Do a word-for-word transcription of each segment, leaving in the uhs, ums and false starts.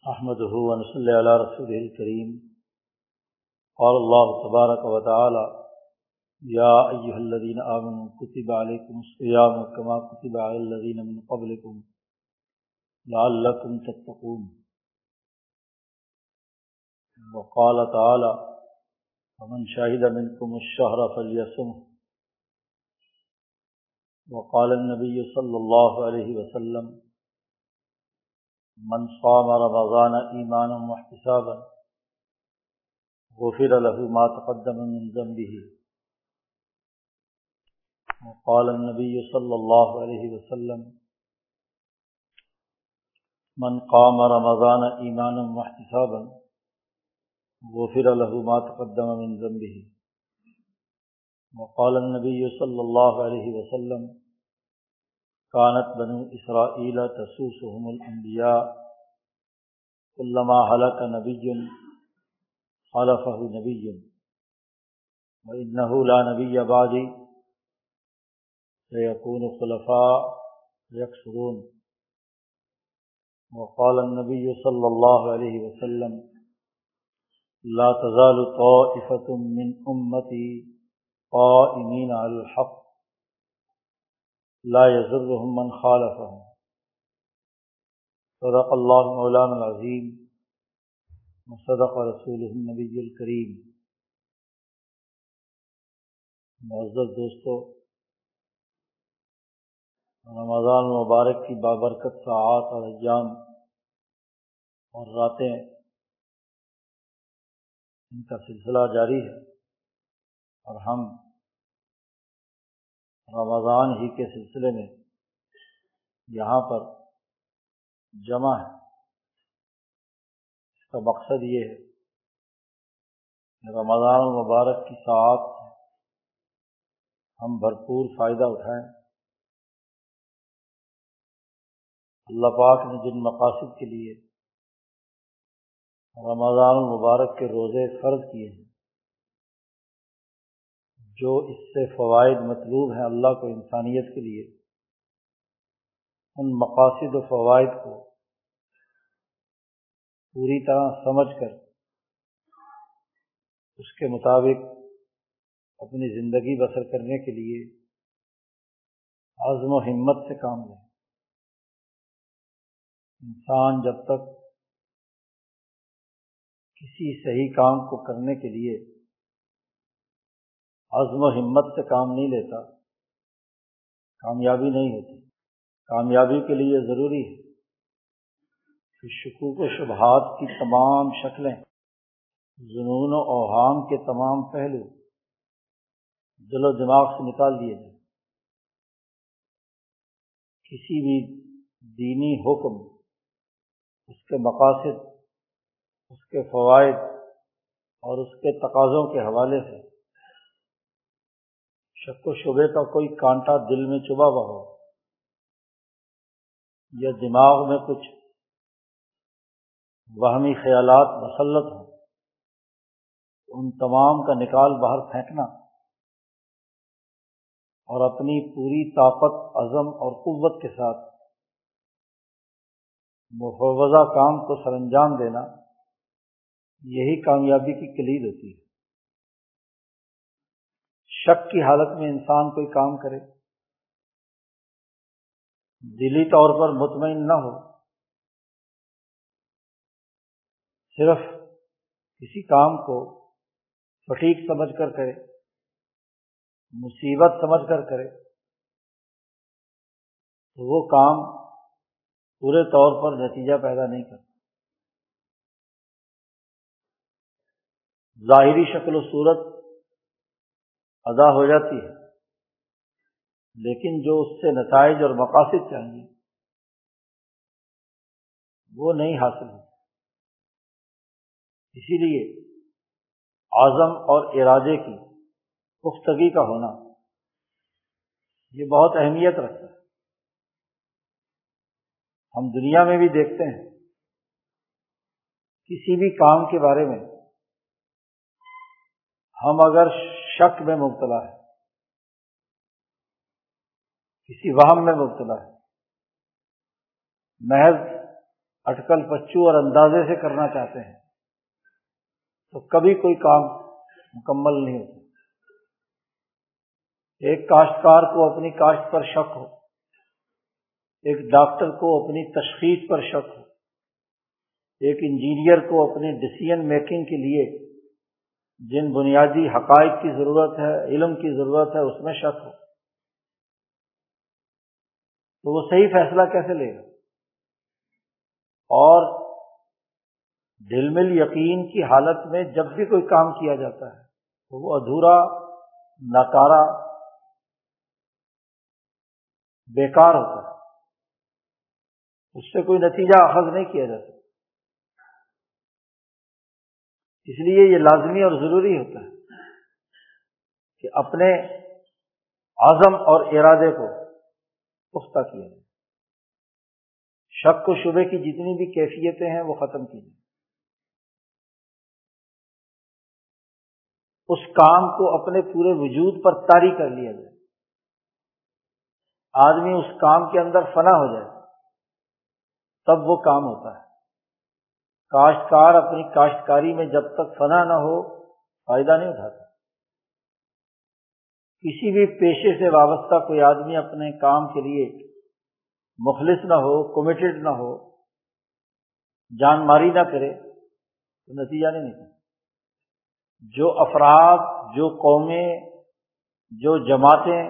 احمدہ ونصلی علی رسولہ الکریم۔ قال اللہ تبارک و تعالی یا ایھا الذین آمنوا کتب علیکم الصیام کما کتب علی الذین من قبلکم لعلکم تتقون۔ وقال تعالی فمن شہد منکم الشہر فلیصمہ۔ وقال النبی صلی اللہ علیہ وسلم من صام رمضان ایمانا واحتسابا غفر له ما تقدم من ذنبه۔ وقال النبی صلی اللہ علیہ وسلم من قام رمضان ایمانا واحتسابا غفر له ما تقدم من ذنبه۔ وقال النبی صلی اللہ علیہ وسلم كانت بنو اسرائیل تسوسهم الانبیاء كلما هلك نبی خلفه نبی وانه لا نبی بعدی سيكون خلفاء يكثرون۔ وقال النبی صلی اللہ علیہ وسلم لا تزال طائفة من امتی قائمین علی الحق لا يضرهم من خالفهم۔ صدق اللہ مولانا العظیم وصدق رسولہ النبی الکریم۔ معزز دوستو، رمضان المبارک کی بابرکت ساعات اور ایام اور راتیں ان کا سلسلہ جاری ہے، اور ہم رمضان ہی کے سلسلے میں یہاں پر جمع ہے۔ اس کا مقصد یہ ہے کہ رمضان المبارک کی ساعات سے ہم بھرپور فائدہ اٹھائیں۔ اللہ پاک نے جن مقاصد کے لیے رمضان المبارک کے روزے فرض کیے ہیں، جو اس سے فوائد مطلوب ہیں اللہ کو انسانیت کے لیے، ان مقاصد و فوائد کو پوری طرح سمجھ کر اس کے مطابق اپنی زندگی بسر کرنے کے لیے عزم و ہمت سے کام لیں۔ انسان جب تک کسی صحیح کام کو کرنے کے لیے عزم و ہمت سے کام نہیں لیتا، کامیابی نہیں ہوتی۔ کامیابی کے لیے ضروری ہے کہ شکوک و شبہات کی تمام شکلیں، ظنون و اوہام کے تمام پہلو دل و دماغ سے نکال دیے جائیں۔ کسی بھی دینی حکم، اس کے مقاصد، اس کے فوائد اور اس کے تقاضوں کے حوالے سے شک و شبے کا کوئی کانٹا دل میں چبھا ہوا ہو یا دماغ میں کچھ وہمی خیالات مسلط ہوں، ان تمام کا نکال باہر پھینکنا اور اپنی پوری طاقت، عزم اور قوت کے ساتھ مفوضہ کام کو سر انجام دینا، یہی کامیابی کی کلید ہوتی ہے۔ شک کی حالت میں انسان کوئی کام کرے، دلی طور پر مطمئن نہ ہو، صرف کسی کام کو فٹیک سمجھ کر کرے، مصیبت سمجھ کر کرے، تو وہ کام پورے طور پر نتیجہ پیدا نہیں کرتا۔ ظاہری شکل و صورت ادا ہو جاتی ہے، لیکن جو اس سے نتائج اور مقاصد چاہیے وہ نہیں حاصل ہوتی۔ اسی لیے عزم اور ارادے کی پختگی کا ہونا یہ بہت اہمیت رکھتا ہے۔ ہم دنیا میں بھی دیکھتے ہیں، کسی بھی کام کے بارے میں ہم اگر شک میں مبتلا ہے، کسی وہم میں مبتلا ہے، محض اٹکل پچو اور اندازے سے کرنا چاہتے ہیں تو کبھی کوئی کام مکمل نہیں ہوتا۔ ایک کاشتکار کو اپنی کاشت پر شک ہو، ایک ڈاکٹر کو اپنی تشخیص پر شک ہو، ایک انجینئر کو اپنی ڈیسیژن میکنگ کے لیے جن بنیادی حقائق کی ضرورت ہے، علم کی ضرورت ہے، اس میں شک ہو، تو وہ صحیح فیصلہ کیسے لے گا؟ اور دل میں یقین کی حالت میں جب بھی کوئی کام کیا جاتا ہے تو وہ ادھورا، ناکارہ، بیکار ہوتا ہے، اس سے کوئی نتیجہ اخذ نہیں کیا جا سکتا۔ اس لیے یہ لازمی اور ضروری ہوتا ہے کہ اپنے عزم اور ارادے کو پختہ کیا جائے، شک و شبے کی جتنی بھی کیفیتیں ہیں وہ ختم کی جائیں، اس کام کو اپنے پورے وجود پر طاری کر لیا جائے، آدمی اس کام کے اندر فنا ہو جائے تب وہ کام ہوتا ہے۔ کاشتکار اپنی کاشتکاری میں جب تک فنا نہ ہو فائدہ نہیں اٹھاتا۔ کسی بھی پیشے سے وابستہ کوئی آدمی اپنے کام کے لیے مخلص نہ ہو، کمیٹڈ نہ ہو، جان ماری نہ کرے تو نتیجہ نہیں نکلتا۔ جو افراد، جو قومیں، جو جماعتیں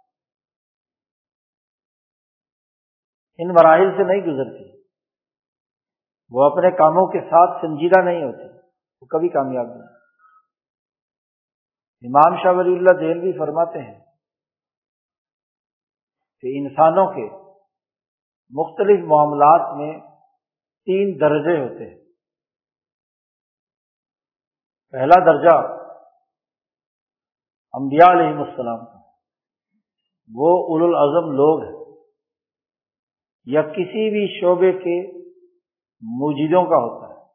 ان مراحل سے نہیں گزرتی، وہ اپنے کاموں کے ساتھ سنجیدہ نہیں ہوتی، وہ کبھی کامیاب نہیں۔ امام شاہ ولی اللہ دہلوی فرماتے ہیں کہ انسانوں کے مختلف معاملات میں تین درجے ہوتے ہیں۔ پہلا درجہ انبیاء علیہ السلام کا، وہ اولو العزم لوگ ہیں یا کسی بھی شعبے کے موجدوں کا ہوتا ہے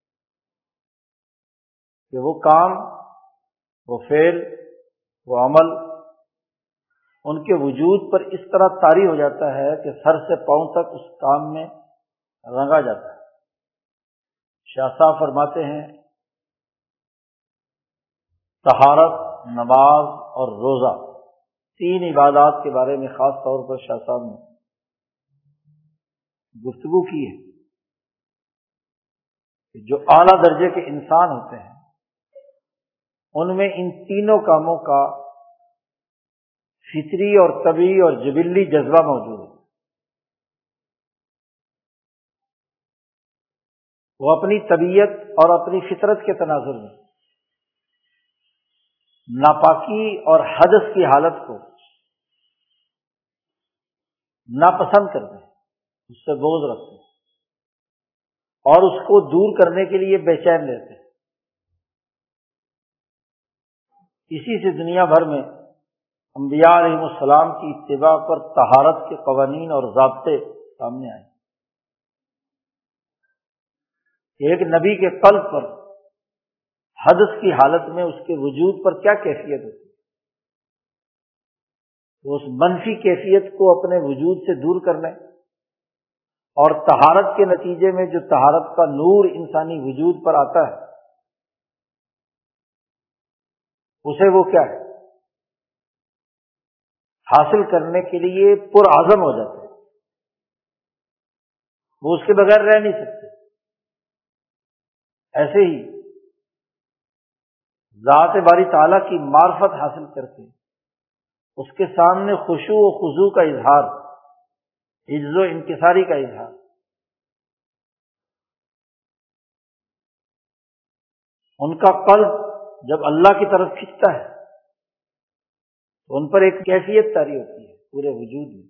کہ وہ کام، وہ فعل، وہ عمل ان کے وجود پر اس طرح طاری ہو جاتا ہے کہ سر سے پاؤں تک اس کام میں رنگا جاتا ہے۔ شاہ صاحب فرماتے ہیں طہارت، نماز اور روزہ، تین عبادات کے بارے میں خاص طور پر شاہ صاحب نے گفتگو کی ہے کہ جو اعلیٰ درجے کے انسان ہوتے ہیں ان میں ان تینوں کاموں کا فطری اور طبعی اور جبلی جذبہ موجود ہے۔ وہ اپنی طبیعت اور اپنی فطرت کے تناظر میں ناپاکی اور حدث کی حالت کو ناپسند کرتے ہیں، اس سے بغض رکھتے ہیں اور اس کو دور کرنے کے لیے بے چین رہتے ہیں۔ اسی سے دنیا بھر میں انبیاء علیہ السلام کی اتباع پر طہارت کے قوانین اور ضابطے سامنے آئے۔ ایک نبی کے قلب پر حدث کی حالت میں اس کے وجود پر کیا کیفیت ہوتی ہے، وہ اس منفی کیفیت کو اپنے وجود سے دور کرنے اور طہارت کے نتیجے میں جو طہارت کا نور انسانی وجود پر آتا ہے اسے وہ کیا ہے حاصل کرنے کے لیے پرعزم ہو جاتے ہیں، وہ اس کے بغیر رہ نہیں سکتے۔ ایسے ہی ذات باری تعالیٰ کی معرفت حاصل کر کے اس کے سامنے خشوع و خضوع کا اظہار، عجز و انکساری کا اظہار، ان کا قلب جب اللہ کی طرف کھنچتا ہے تو ان پر ایک کیفیت طاری ہوتی ہے پورے وجود میں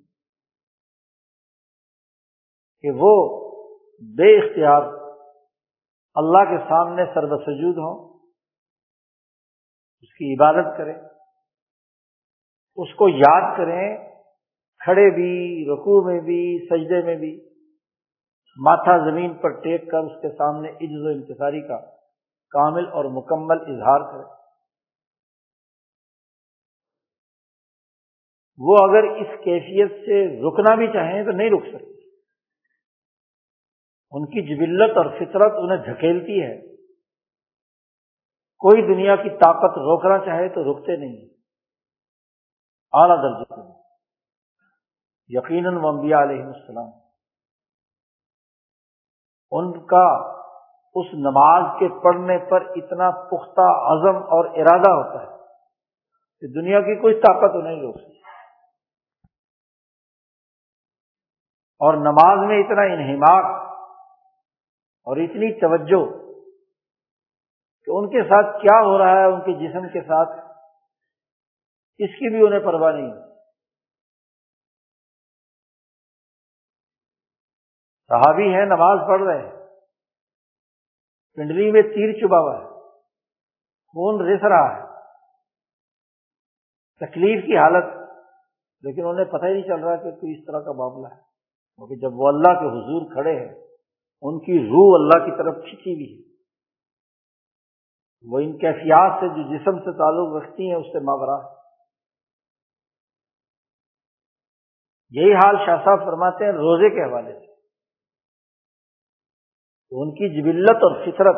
کہ وہ بے اختیار اللہ کے سامنے سربسجود ہوں، اس کی عبادت کریں، اس کو یاد کریں، کھڑے بھی، رکوع میں بھی، سجدے میں بھی، ماتھا زمین پر ٹیک کر اس کے سامنے عجز و انکساری کا کامل اور مکمل اظہار کریں۔ وہ اگر اس کیفیت سے رکنا بھی چاہیں تو نہیں رک سکتے، ان کی جبلت اور فطرت انہیں دھکیلتی ہے، کوئی دنیا کی طاقت روکنا چاہے تو رکتے نہیں، اعلیٰ درجے کے۔ یقیناً وہ انبیاء علیہ السلام، ان کا اس نماز کے پڑھنے پر اتنا پختہ عزم اور ارادہ ہوتا ہے کہ دنیا کی کوئی طاقت انہیں نہیں روک سکتی، اور نماز میں اتنا انہماک اور اتنی توجہ کہ ان کے ساتھ کیا ہو رہا ہے ان کے جسم کے ساتھ اس کی بھی انہیں پرواہ نہیں۔ صحابی ہیں، نماز پڑھ رہے ہیں، پنڈلی میں تیر چبھا ہوا ہے، خون رس رہا ہے، تکلیف کی حالت، لیکن انہیں پتہ ہی نہیں چل رہا کہ کوئی اس طرح کا معاملہ ہے، کیونکہ جب وہ اللہ کے حضور کھڑے ہیں ان کی روح اللہ کی طرف کھنچی ہوئی ہے، وہ ان کیفیات سے جو جسم سے تعلق رکھتی ہیں اس سے ماورا ہے۔ یہی حال شاہ صاحب فرماتے ہیں روزے کے حوالے سے، تو ان کی جبلت اور فطرت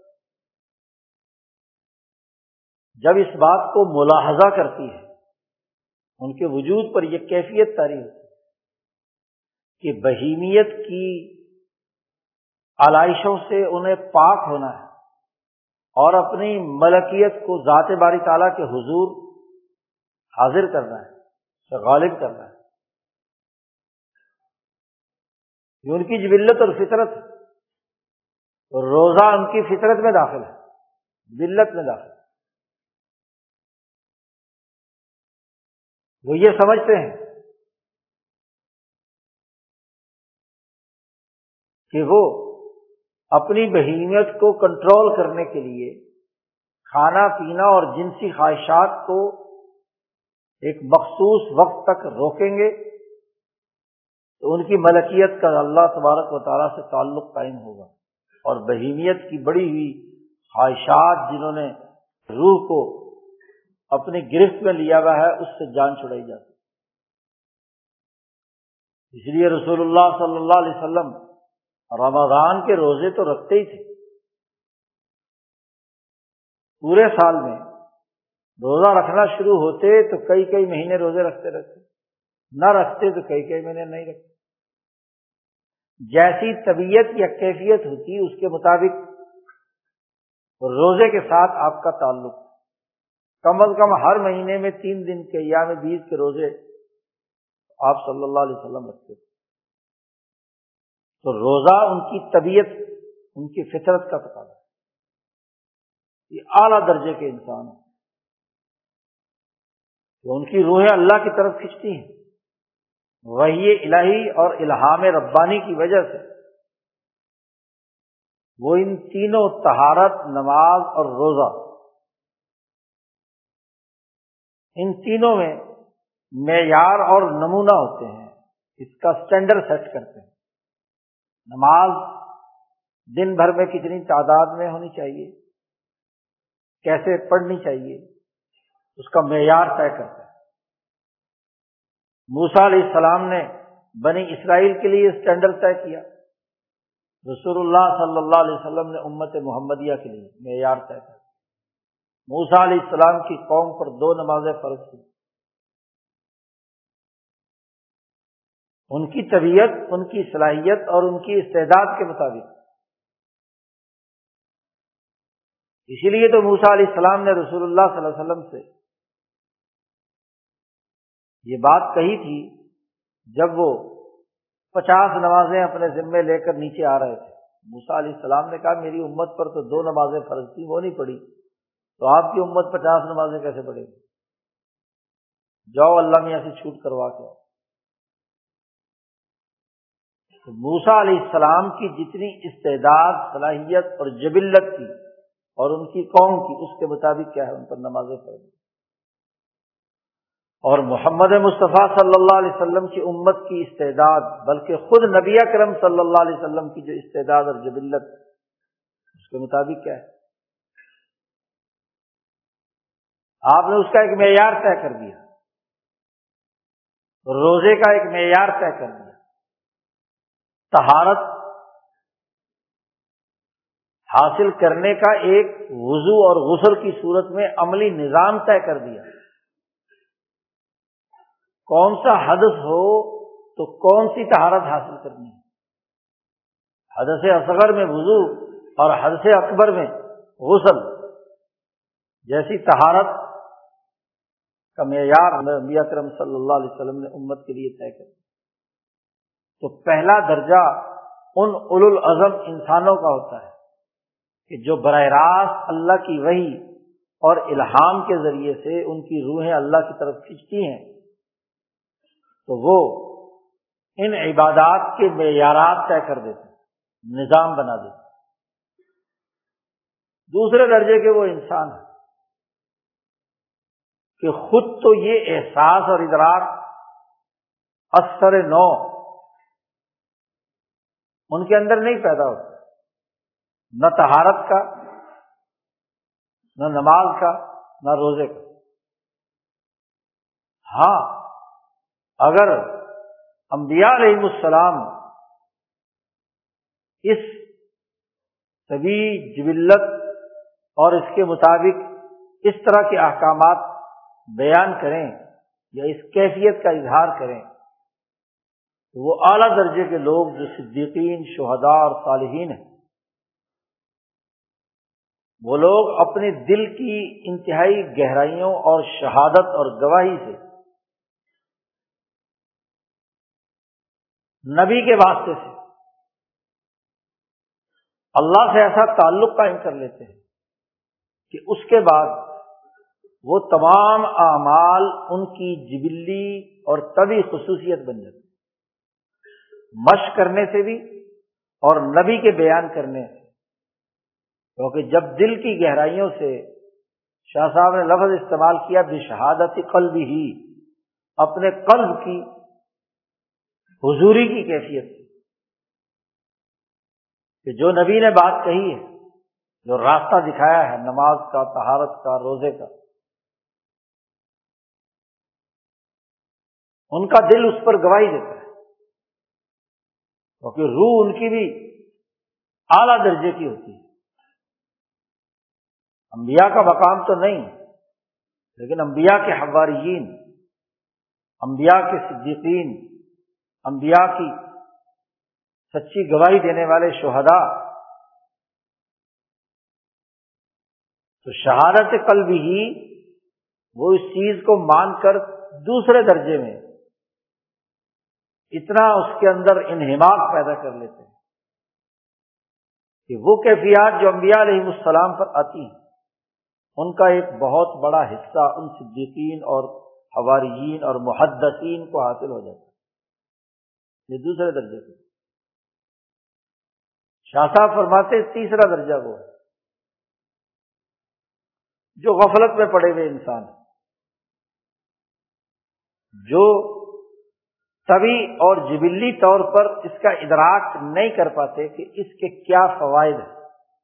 جب اس بات کو ملاحظہ کرتی ہے، ان کے وجود پر یہ کیفیت طاری ہوتی ہے کہ بہیمیت کی علائشوں سے انہیں پاک ہونا ہے اور اپنی ملکیت کو ذات باری تعالیٰ کے حضور حاضر کرنا ہے، غالب کرنا ہے۔ یہ ان کی جبلت اور فطرت، روزہ ان کی فطرت میں داخل ہے، جبلت میں داخل ہے۔ وہ یہ سمجھتے ہیں کہ وہ اپنی بہیمیت کو کنٹرول کرنے کے لیے کھانا پینا اور جنسی خواہشات کو ایک مخصوص وقت تک روکیں گے تو ان کی ملکیت کا اللہ تبارک و تعالیٰ سے تعلق قائم ہوگا، اور بہیمیت کی بڑی ہوئی خواہشات جنہوں نے روح کو اپنی گرفت میں لیا ہوا ہے اس سے جان چھڑائی جاتی۔ اس لیے رسول اللہ صلی اللہ علیہ وسلم رمضان کے روزے تو رکھتے ہی تھے، پورے سال میں روزہ رکھنا شروع ہوتے تو کئی کئی مہینے روزے رکھتے رکھتے، نہ رکھتے تو کئی کئی مہینے نہیں رکھتے۔ جیسی طبیعت یا کیفیت ہوتی اس کے مطابق روزے کے ساتھ آپ کا تعلق، کم از کم ہر مہینے میں تین دن کے ایام بیس کے روزے آپ صلی اللہ علیہ وسلم رکھتے تھے۔ تو روزہ ان کی طبیعت، ان کی فطرت کا تقاضا ہے۔ یہ اعلیٰ درجے کے انسان ہیں، تو ان کی روحیں اللہ کی طرف کھنچتی ہیں، وحی الہی اور الہام ربانی کی وجہ سے وہ ان تینوں طہارت، نماز اور روزہ، ان تینوں میں معیار اور نمونہ ہوتے ہیں، اس کا سٹینڈرڈ سیٹ کرتے ہیں۔ نماز دن بھر میں کتنی تعداد میں ہونی چاہیے، کیسے پڑھنی چاہیے، اس کا معیار طے کرتے ہیں۔ موسیٰ علیہ السلام نے بنی اسرائیل کے لیے سٹینڈرڈ طے کیا، رسول اللہ صلی اللہ علیہ وسلم نے امت محمدیہ کے لیے معیار طے کیا۔ موسیٰ علیہ السلام کی قوم پر دو نمازیں فرض کی، ان کی طبیعت، ان کی صلاحیت اور ان کی استعداد کے مطابق۔ اسی لیے تو موسیٰ علیہ السلام نے رسول اللہ صلی اللہ علیہ وسلم سے یہ بات کہی تھی جب وہ پچاس نمازیں اپنے ذمے لے کر نیچے آ رہے تھے۔ موسیٰ علیہ السلام نے کہا میری امت پر تو دو نمازیں فرض تھی، وہ نہیں پڑھی، تو آپ کی امت پچاس نمازیں کیسے پڑھے گی؟ جاؤ اللہ میاں سے چھوٹ کروا کے آؤ۔ تو موسیٰ علیہ السلام کی جتنی استعداد، صلاحیت اور جبلت تھی اور ان کی قوم کی، اس کے مطابق کیا ہے ان پر نمازیں فرض۔ اور محمد مصطفیٰ صلی اللہ علیہ وسلم کی امت کی استعداد، بلکہ خود نبی اکرم صلی اللہ علیہ وسلم کی جو استعداد اور جبلت، اس کے مطابق کیا ہے؟ آپ نے اس کا ایک معیار طے کر دیا، روزے کا ایک معیار طے کر دیا، طہارت حاصل کرنے کا ایک وضو اور غسل کی صورت میں عملی نظام طے کر دیا۔ کون سا حدث ہو تو کون سی طہارت حاصل کرنی ہے، حدث اصغر میں وضو اور حدث اکبر میں غسل جیسی طہارت کا معیار نبی اکرم صلی اللہ علیہ وسلم نے امت کے لیے طے کر دیا۔ تو پہلا درجہ ان اولو العزم انسانوں کا ہوتا ہے کہ جو براہ راست اللہ کی وحی اور الہام کے ذریعے سے ان کی روحیں اللہ کی طرف کھنچتی ہیں، تو وہ ان عبادات کے معیارات طے کر دیتے ہیں، نظام بنا دیتے ہیں۔ دوسرے درجے کے وہ انسان ہیں کہ خود تو یہ احساس اور ادراک اثر نو ان کے اندر نہیں پیدا ہوتا، نہ طہارت کا، نہ نماز کا، نہ روزے کا۔ ہاں اگر انبیاء علیہ السلام اس طبیعی جبلت اور اس کے مطابق اس طرح کے احکامات بیان کریں یا اس کیفیت کا اظہار کریں تو وہ اعلیٰ درجے کے لوگ جو صدیقین، شہداء اور صالحین ہیں، وہ لوگ اپنے دل کی انتہائی گہرائیوں اور شہادت اور گواہی سے نبی کے واسطے سے اللہ سے ایسا تعلق قائم کر لیتے ہیں کہ اس کے بعد وہ تمام اعمال ان کی جبلی اور طبعی خصوصیت بن جاتی، مشق کرنے سے بھی اور نبی کے بیان کرنے سے۔ کیونکہ جب دل کی گہرائیوں سے شاہ صاحب نے لفظ استعمال کیا بشہادت قلبی ہی، اپنے قلب کی حضوری کی کیفیت سے، کہ جو نبی نے بات کہی ہے، جو راستہ دکھایا ہے نماز کا، طہارت کا، روزے کا، ان کا دل اس پر گواہی دیتا ہے، کیونکہ روح ان کی بھی اعلیٰ درجے کی ہوتی ہے۔ انبیاء کا مقام تو نہیں، لیکن انبیاء کے حواریین، انبیاء کے صدیقین، انبیاء کی سچی گواہی دینے والے شہداء، تو شہادت قلبی ہی وہ اس چیز کو مان کر دوسرے درجے میں اتنا اس کے اندر انہماک پیدا کر لیتے ہیں کہ وہ کیفیات جو انبیاء علیہ السلام پر آتی ہیں ان کا ایک بہت بڑا حصہ ان صدیقین اور حواریین اور محدثین کو حاصل ہو جاتا ہے۔ یہ دوسرے درجے کے شاہ صاحب فرماتے تیسرا درجہ وہ ہے جو غفلت میں پڑے ہوئے انسان ہیں، جو طبعی اور جبلی طور پر اس کا ادراک نہیں کر پاتے کہ اس کے کیا فوائد ہیں،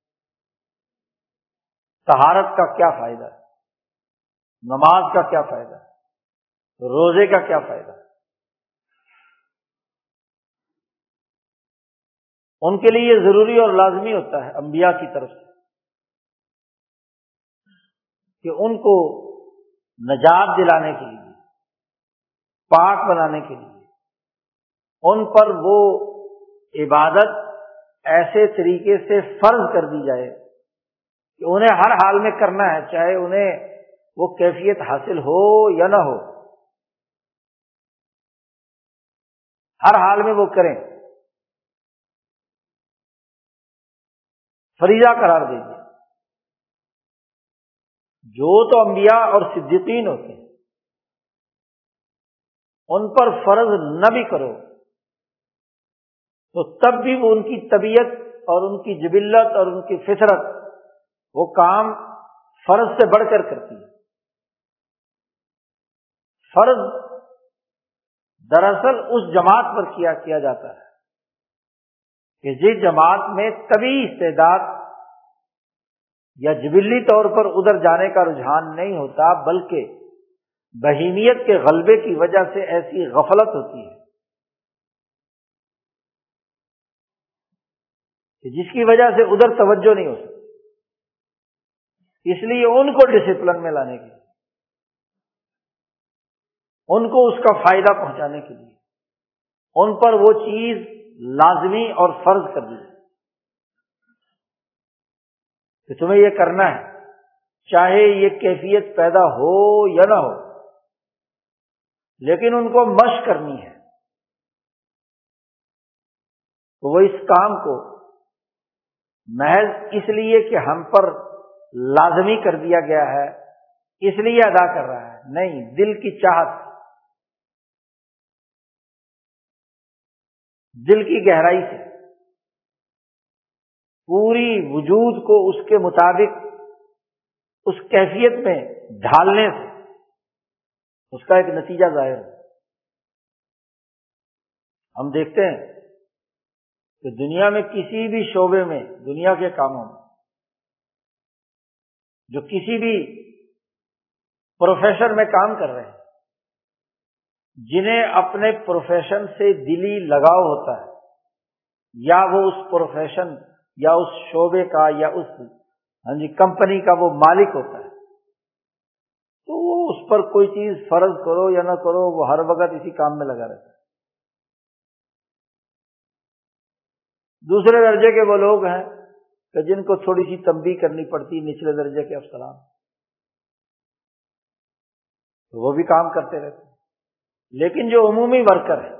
طہارت کا کیا فائدہ ہے، نماز کا کیا فائدہ ہے، روزے کا کیا فائدہ ہے۔ ان کے لیے یہ ضروری اور لازمی ہوتا ہے انبیاء کی طرف سے کہ ان کو نجات دلانے کے لیے، پاک بنانے کے لیے ان پر وہ عبادت ایسے طریقے سے فرض کر دی جائے کہ انہیں ہر حال میں کرنا ہے، چاہے انہیں وہ کیفیت حاصل ہو یا نہ ہو، ہر حال میں وہ کریں، فریضہ قرار دے دیا۔ جو تو انبیاء اور صدیقین ہوتے ہیں ان پر فرض نہ بھی کرو تو تب بھی وہ ان کی طبیعت اور ان کی جبلت اور ان کی فطرت وہ کام فرض سے بڑھ کر کرتی ہے۔ فرض دراصل اس جماعت پر کیا کیا جاتا ہے کہ جس جماعت میں طبیعی استعداد یا جبلی طور پر ادھر جانے کا رجحان نہیں ہوتا، بلکہ بہیمیت کے غلبے کی وجہ سے ایسی غفلت ہوتی ہے کہ جس کی وجہ سے ادھر توجہ نہیں ہو سکتی، اس لیے ان کو ڈسپلن میں لانے کے لیے، ان کو اس کا فائدہ پہنچانے کے لیے ان پر وہ چیز لازمی اور فرض کر دی کہ تمہیں یہ کرنا ہے، چاہے یہ کیفیت پیدا ہو یا نہ ہو، لیکن ان کو مشق کرنی ہے۔ تو وہ اس کام کو محض اس لیے کہ ہم پر لازمی کر دیا گیا ہے اس لیے ادا کر رہا ہے، نہیں، دل کی چاہت، دل کی گہرائی سے پوری وجود کو اس کے مطابق اس کیفیت میں ڈھالنے سے اس کا ایک نتیجہ ظاہر ہے۔ ہم دیکھتے ہیں کہ دنیا میں کسی بھی شعبے میں، دنیا کے کاموں میں، جو کسی بھی پروفیشن میں کام کر رہے ہیں، جنہیں اپنے پروفیشن سے دلی لگاؤ ہوتا ہے، یا وہ اس پروفیشن یا اس شعبے کا یا اس ہاں جی کمپنی کا وہ مالک ہوتا ہے، تو وہ اس پر کوئی چیز فرض کرو یا نہ کرو، وہ ہر وقت اسی کام میں لگا رہتا ہے۔ دوسرے درجے کے وہ لوگ ہیں کہ جن کو تھوڑی سی تنبیہ کرنی پڑتی، نچلے درجے کے افسران، تو وہ بھی کام کرتے رہتے ہیں۔ لیکن جو عمومی ورکر ہے،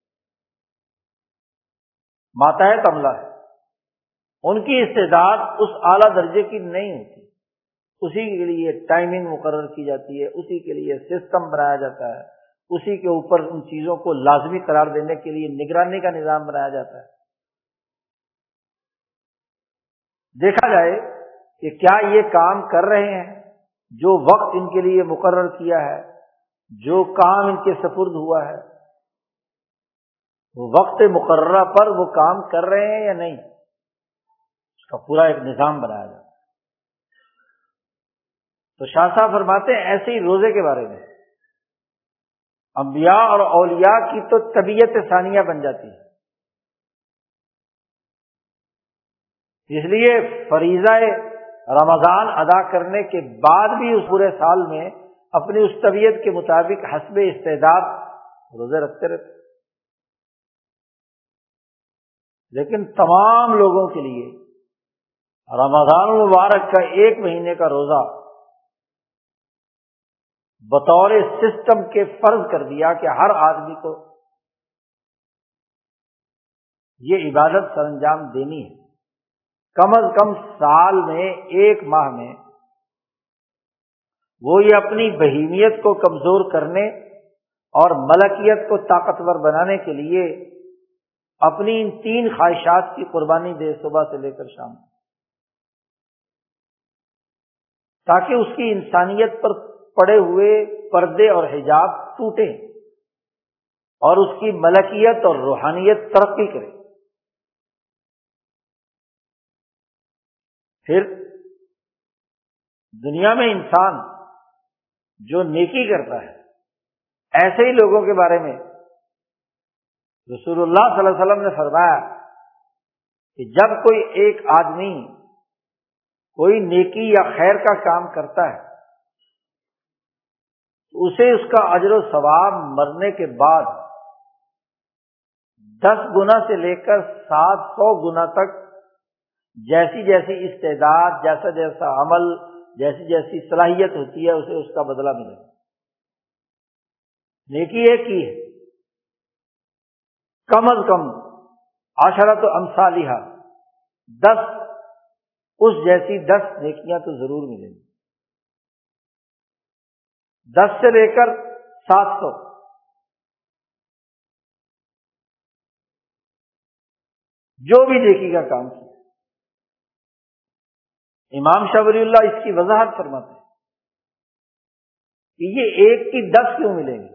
ماتحت عملہ ہے، ان کی استعداد اس اعلیٰ درجے کی نہیں ہوتی، اسی کے لیے ٹائمنگ مقرر کی جاتی ہے، اسی کے لیے سسٹم بنایا جاتا ہے، اسی کے اوپر ان چیزوں کو لازمی قرار دینے کے لیے نگرانی کا نظام بنایا جاتا ہے۔ دیکھا جائے کہ کیا یہ کام کر رہے ہیں جو وقت ان کے لیے مقرر کیا ہے، جو کام ان کے سپرد ہوا ہے، وہ وقت مقررہ پر وہ کام کر رہے ہیں یا نہیں، اس کا پورا ایک نظام بنایا جاتا ہے۔ تو شاہ صاحب فرماتے ہیں ایسے ہی روزے کے بارے میں انبیاء اور اولیاء کی تو طبیعت ثانیہ بن جاتی ہے، اس لیے فریضہ رمضان ادا کرنے کے بعد بھی اس پورے سال میں اپنی اس طبیعت کے مطابق حسب استعداد روزے رکھتے رہتے، لیکن تمام لوگوں کے لیے رمضان المبارک کا ایک مہینے کا روزہ بطور سسٹم کے فرض کر دیا کہ ہر آدمی کو یہ عبادت سر انجام دینی ہے، کم از کم سال میں ایک ماہ میں وہ یہ اپنی بہیمیت کو کمزور کرنے اور ملکیت کو طاقتور بنانے کے لیے اپنی ان تین خواہشات کی قربانی دے، صبح سے لے کر شام، تاکہ اس کی انسانیت پر پڑے ہوئے پردے اور حجاب ٹوٹے اور اس کی ملکیت اور روحانیت ترقی کرے۔ پھر دنیا میں انسان جو نیکی کرتا ہے، ایسے ہی لوگوں کے بارے میں رسول اللہ صلی اللہ علیہ وسلم نے فرمایا کہ جب کوئی ایک آدمی کوئی نیکی یا خیر کا کام کرتا ہے تو اسے اس کا اجر و ثواب مرنے کے بعد دس گنا سے لے کر سات سو گنا تک، جیسی جیسی استعداد، جیسا جیسا عمل، جیسی جیسی صلاحیت ہوتی ہے، اسے اس کا بدلہ ملے گا۔ نیکی ایک ہی ہے، کم از کم عشرۃ امثالھا، دس اس جیسی دس نیکیاں تو ضرور ملیں گی، دس سے لے کر سات سو۔ جو بھی نیکی کا کام کیا، امام شاہ ولی اللہ اس کی وضاحت فرماتے ہیں کہ یہ ایک کی دس کیوں ملیں گے؟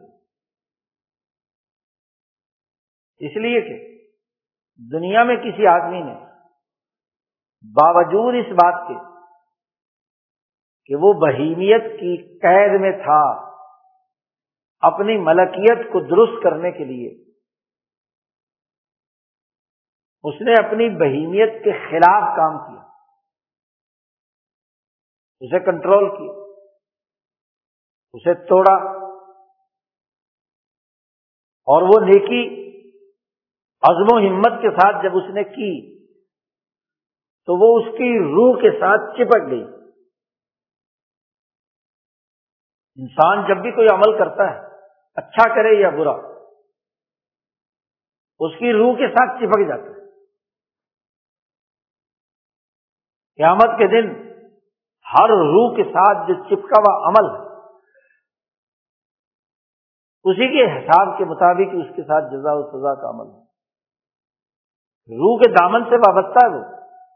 اس لیے کہ دنیا میں کسی آدمی نے باوجود اس بات کے کہ وہ بہیمیت کی قید میں تھا، اپنی ملکیت کو درست کرنے کے لیے اس نے اپنی بہیمیت کے خلاف کام کیا، اسے کنٹرول کیا، اسے توڑا، اور وہ نیکی عزم و ہمت کے ساتھ جب اس نے کی تو وہ اس کی روح کے ساتھ چپک گئی۔ انسان جب بھی کوئی عمل کرتا ہے، اچھا کرے یا برا، اس کی روح کے ساتھ چپک جاتا ہے۔ قیامت کے دن ہر روح کے ساتھ جو چپکا ہوا عمل ہے، اسی کے حساب کے مطابق اس کے ساتھ جزا و سزا کا عمل ہے، روح کے دامن سے وابستہ ہے وہ۔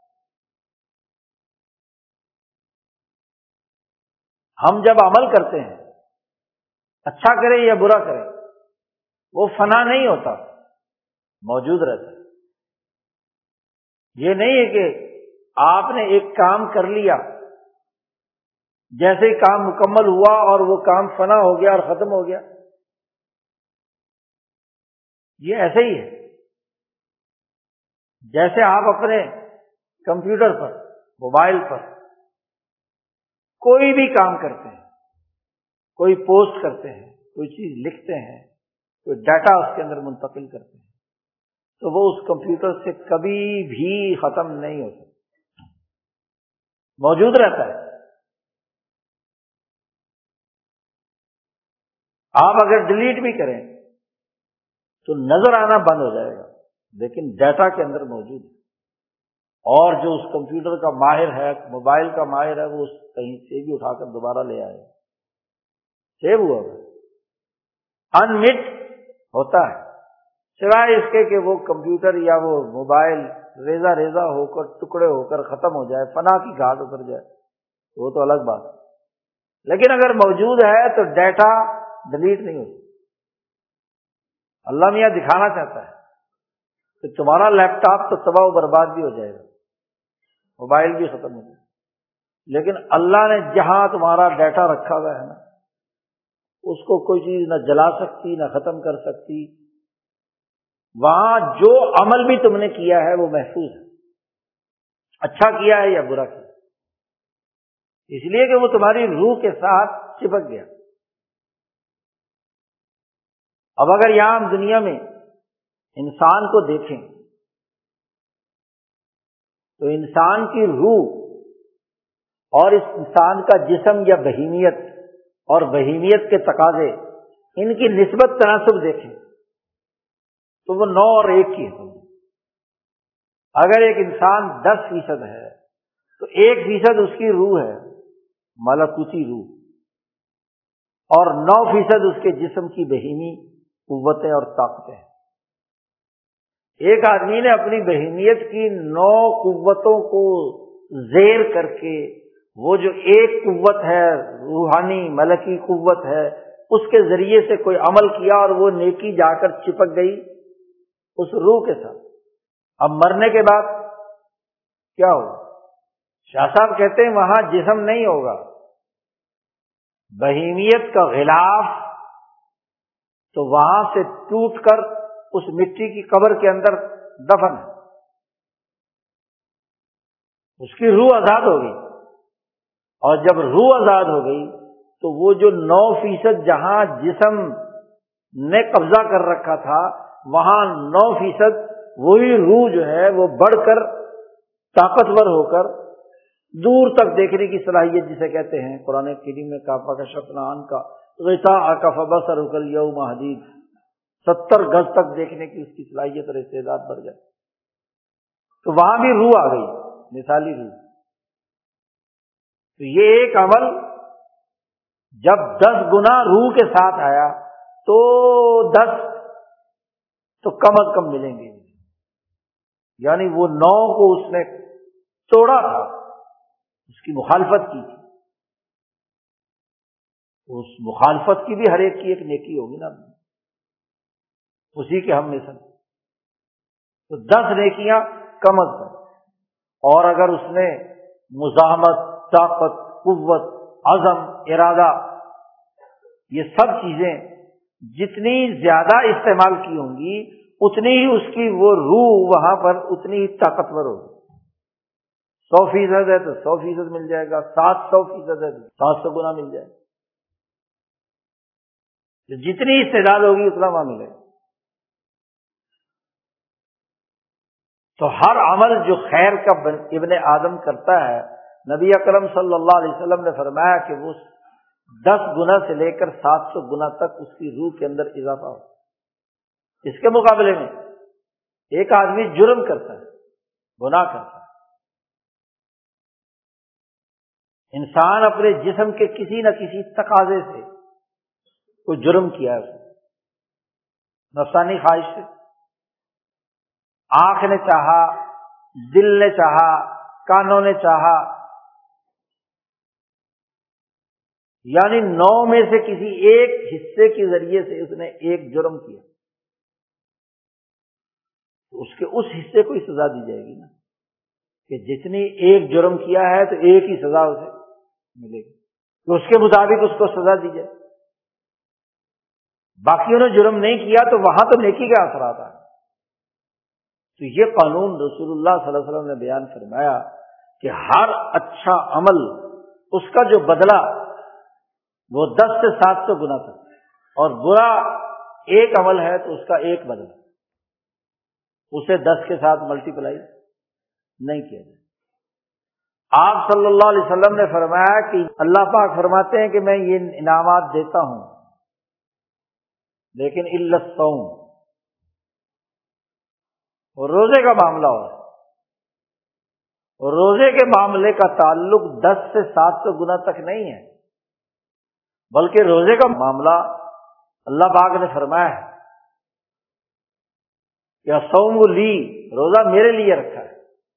ہم جب عمل کرتے ہیں، اچھا کرے یا برا کرے، وہ فنا نہیں ہوتا، موجود رہتا ہے۔ یہ نہیں ہے کہ آپ نے ایک کام کر لیا، جیسے ہی کام مکمل ہوا اور وہ کام فنا ہو گیا اور ختم ہو گیا، یہ ایسے ہی ہے جیسے آپ اپنے کمپیوٹر پر، موبائل پر کوئی بھی کام کرتے ہیں، کوئی پوسٹ کرتے ہیں، کوئی چیز لکھتے ہیں، کوئی ڈیٹا اس کے اندر منتقل کرتے ہیں، تو وہ اس کمپیوٹر سے کبھی بھی ختم نہیں ہوتا، موجود رہتا ہے۔ آپ اگر ڈیلیٹ بھی کریں تو نظر آنا بند ہو جائے گا، لیکن ڈیٹا کے اندر موجود ہے۔ اور جو اس کمپیوٹر کا ماہر ہے، موبائل کا ماہر ہے، وہ اس کہیں سے بھی اٹھا کر دوبارہ لے آئے، سیو ہوا ہے، انمٹ ہوتا ہے، سوائے اس کے کہ وہ کمپیوٹر یا وہ موبائل ریزہ ریزہ ہو کر، ٹکڑے ہو کر ختم ہو جائے، فنا کی گھاٹ اتر جائے، وہ تو الگ بات ہے۔ لیکن اگر موجود ہے تو ڈیٹا ڈیلیٹ نہیں ہوتا۔ اللہ میاں دکھانا چاہتا ہے کہ تمہارا لیپ ٹاپ تو تباہ و برباد بھی ہو جائے گا، موبائل بھی ختم ہو جائے گا، لیکن اللہ نے جہاں تمہارا ڈیٹا رکھا ہوا ہے نا، اس کو کوئی چیز نہ جلا سکتی نہ ختم کر سکتی، وہاں جو عمل بھی تم نے کیا ہے وہ محفوظ ہے، اچھا کیا ہے یا برا کیا، اس لیے کہ وہ تمہاری روح کے ساتھ چپک گیا۔ اب اگر یہاں ہم دنیا میں انسان کو دیکھیں تو انسان کی روح اور اس انسان کا جسم یا بہیمیت اور بہیمیت کے تقاضے، ان کی نسبت تناسب دیکھیں تو وہ نو اور ایک کی ہے۔ اگر ایک انسان دس فیصد ہے تو ایک فیصد اس کی روح ہے، ملکوتی روح، اور نو فیصد اس کے جسم کی بہیمی قوتیں اور طاقتیں ہیں۔ ایک آدمی نے اپنی بہیمیت کی نو قوتوں کو زیر کر کے وہ جو ایک قوت ہے، روحانی ملکی قوت ہے، اس کے ذریعے سے کوئی عمل کیا اور وہ نیکی جا کر چپک گئی اس روح کے ساتھ۔ اب مرنے کے بعد کیا ہوگا؟ شاہ صاحب کہتے ہیں وہاں جسم نہیں ہوگا، بہیمیت کا غلاف تو وہاں سے ٹوٹ کر اس مٹی کی قبر کے اندر دفن ہے، اس کی روح آزاد ہو گئی، اور جب روح آزاد ہو گئی تو وہ جو نو فیصد جہاں جسم نے قبضہ کر رکھا تھا، وہاں نو فیصد وہی روح جو ہے وہ بڑھ کر طاقتور ہو کر دور تک دیکھنے کی صلاحیت جسے کہتے ہیں، قرآن کریم میں کافا کا شفنان کا غطاءک فبصرک اليوم حدید، ستر گز تک دیکھنے کی اس کی صلاحیت اور استعداد بڑھ جائے، تو وہاں بھی روح آ گئی، مثالی روح۔ تو یہ ایک عمل جب دس گنا روح کے ساتھ آیا تو دس تو کم از کم ملیں گے، یعنی وہ نو کو اس نے توڑا تھا، اس کی مخالفت کی تھی، اس مخالفت کی بھی ہر ایک کی ایک نیکی ہوگی نا، اسی کے ہم مثل، تو دس نیکیاں کم از کم، اور اگر اس نے مزاحمت، طاقت، قوت، عزم، ارادہ، یہ سب چیزیں جتنی زیادہ استعمال کی ہوں گی اتنی ہی اس کی وہ روح وہاں پر اتنی ہی طاقتور ہوگی. سو فیصد ہے تو سو فیصد مل جائے گا، سات سو فیصد ہے تو سات سو گنا مل جائے گا. جتنی استعداد ہوگی اتنا وہاں ملے گا. تو ہر عمل جو خیر کا ابن آدم کرتا ہے، نبی اکرم صلی اللہ علیہ وسلم نے فرمایا کہ وہ دس گنا سے لے کر سات سو گنا تک اس کی روح کے اندر اضافہ ہو. اس کے مقابلے میں ایک آدمی جرم کرتا ہے، گناہ کرتا ہے، انسان اپنے جسم کے کسی نہ کسی تقاضے سے کوئی جرم کیا ہے، اس نے نفسانی خواہش سے، آنکھ نے چاہا، دل نے چاہا، کانوں نے چاہا، یعنی نو میں سے کسی ایک حصے کے ذریعے سے اس نے ایک جرم کیا، تو اس کے اس حصے کو ہی سزا دی جائے گی نا، کہ جتنی ایک جرم کیا ہے تو ایک ہی سزا اسے ملے گی، تو اس کے مطابق اس کو سزا دی جائے. باقیوں نے جرم نہیں کیا تو وہاں تو نیکی کا اثر آتا ہے. تو یہ قانون رسول اللہ صلی اللہ علیہ وسلم نے بیان فرمایا کہ ہر اچھا عمل اس کا جو بدلہ وہ دس سے سات سو گنا تک، اور برا ایک عمل ہے تو اس کا ایک بدلہ، اسے دس کے ساتھ ملٹی پلائی نہیں کیا جائے. آپ صلی اللہ علیہ وسلم نے فرمایا کہ اللہ پاک فرماتے ہیں کہ میں یہ انعامات دیتا ہوں لیکن الا الصوم، اور روزے کا معاملہ ہو، اور روزے کے معاملے کا تعلق دس سے سات سو گنا تک نہیں ہے، بلکہ روزے کا معاملہ اللہ پاک نے فرمایا ہے کہ الصوم لی، روزہ میرے لیے رکھا ہے،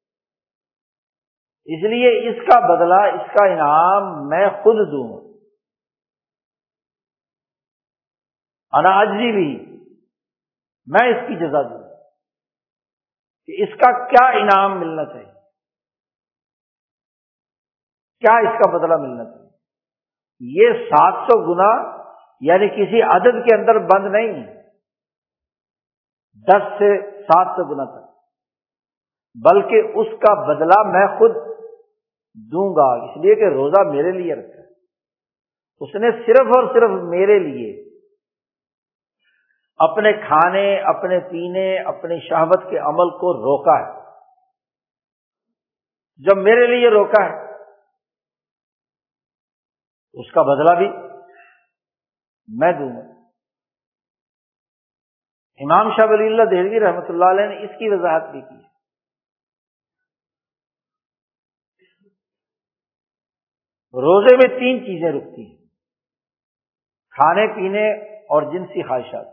اس لیے اس کا بدلہ، اس کا انعام میں خود دوں گا. انا اجزی بھی، میں اس کی جزا دوں کہ اس کا کیا انعام ملنا چاہیے، کیا اس کا بدلہ ملنا چاہیے. یہ سات سو گنا یعنی کسی عدد کے اندر بند نہیں ہے، دس سے سات سو گنا تک، بلکہ اس کا بدلہ میں خود دوں گا، اس لیے کہ روزہ میرے لیے رکھا ہے. اس نے صرف اور صرف میرے لیے اپنے کھانے، اپنے پینے، اپنی شہوت کے عمل کو روکا ہے. جب میرے لیے روکا ہے اس کا بدلہ بھی میں دوں گا. امام شاہ ولی اللہ دہلوی رحمۃ اللہ علیہ نے اس کی وضاحت بھی کی. روزے میں تین چیزیں رکتی ہیں، کھانے پینے اور جنسی خواہشات.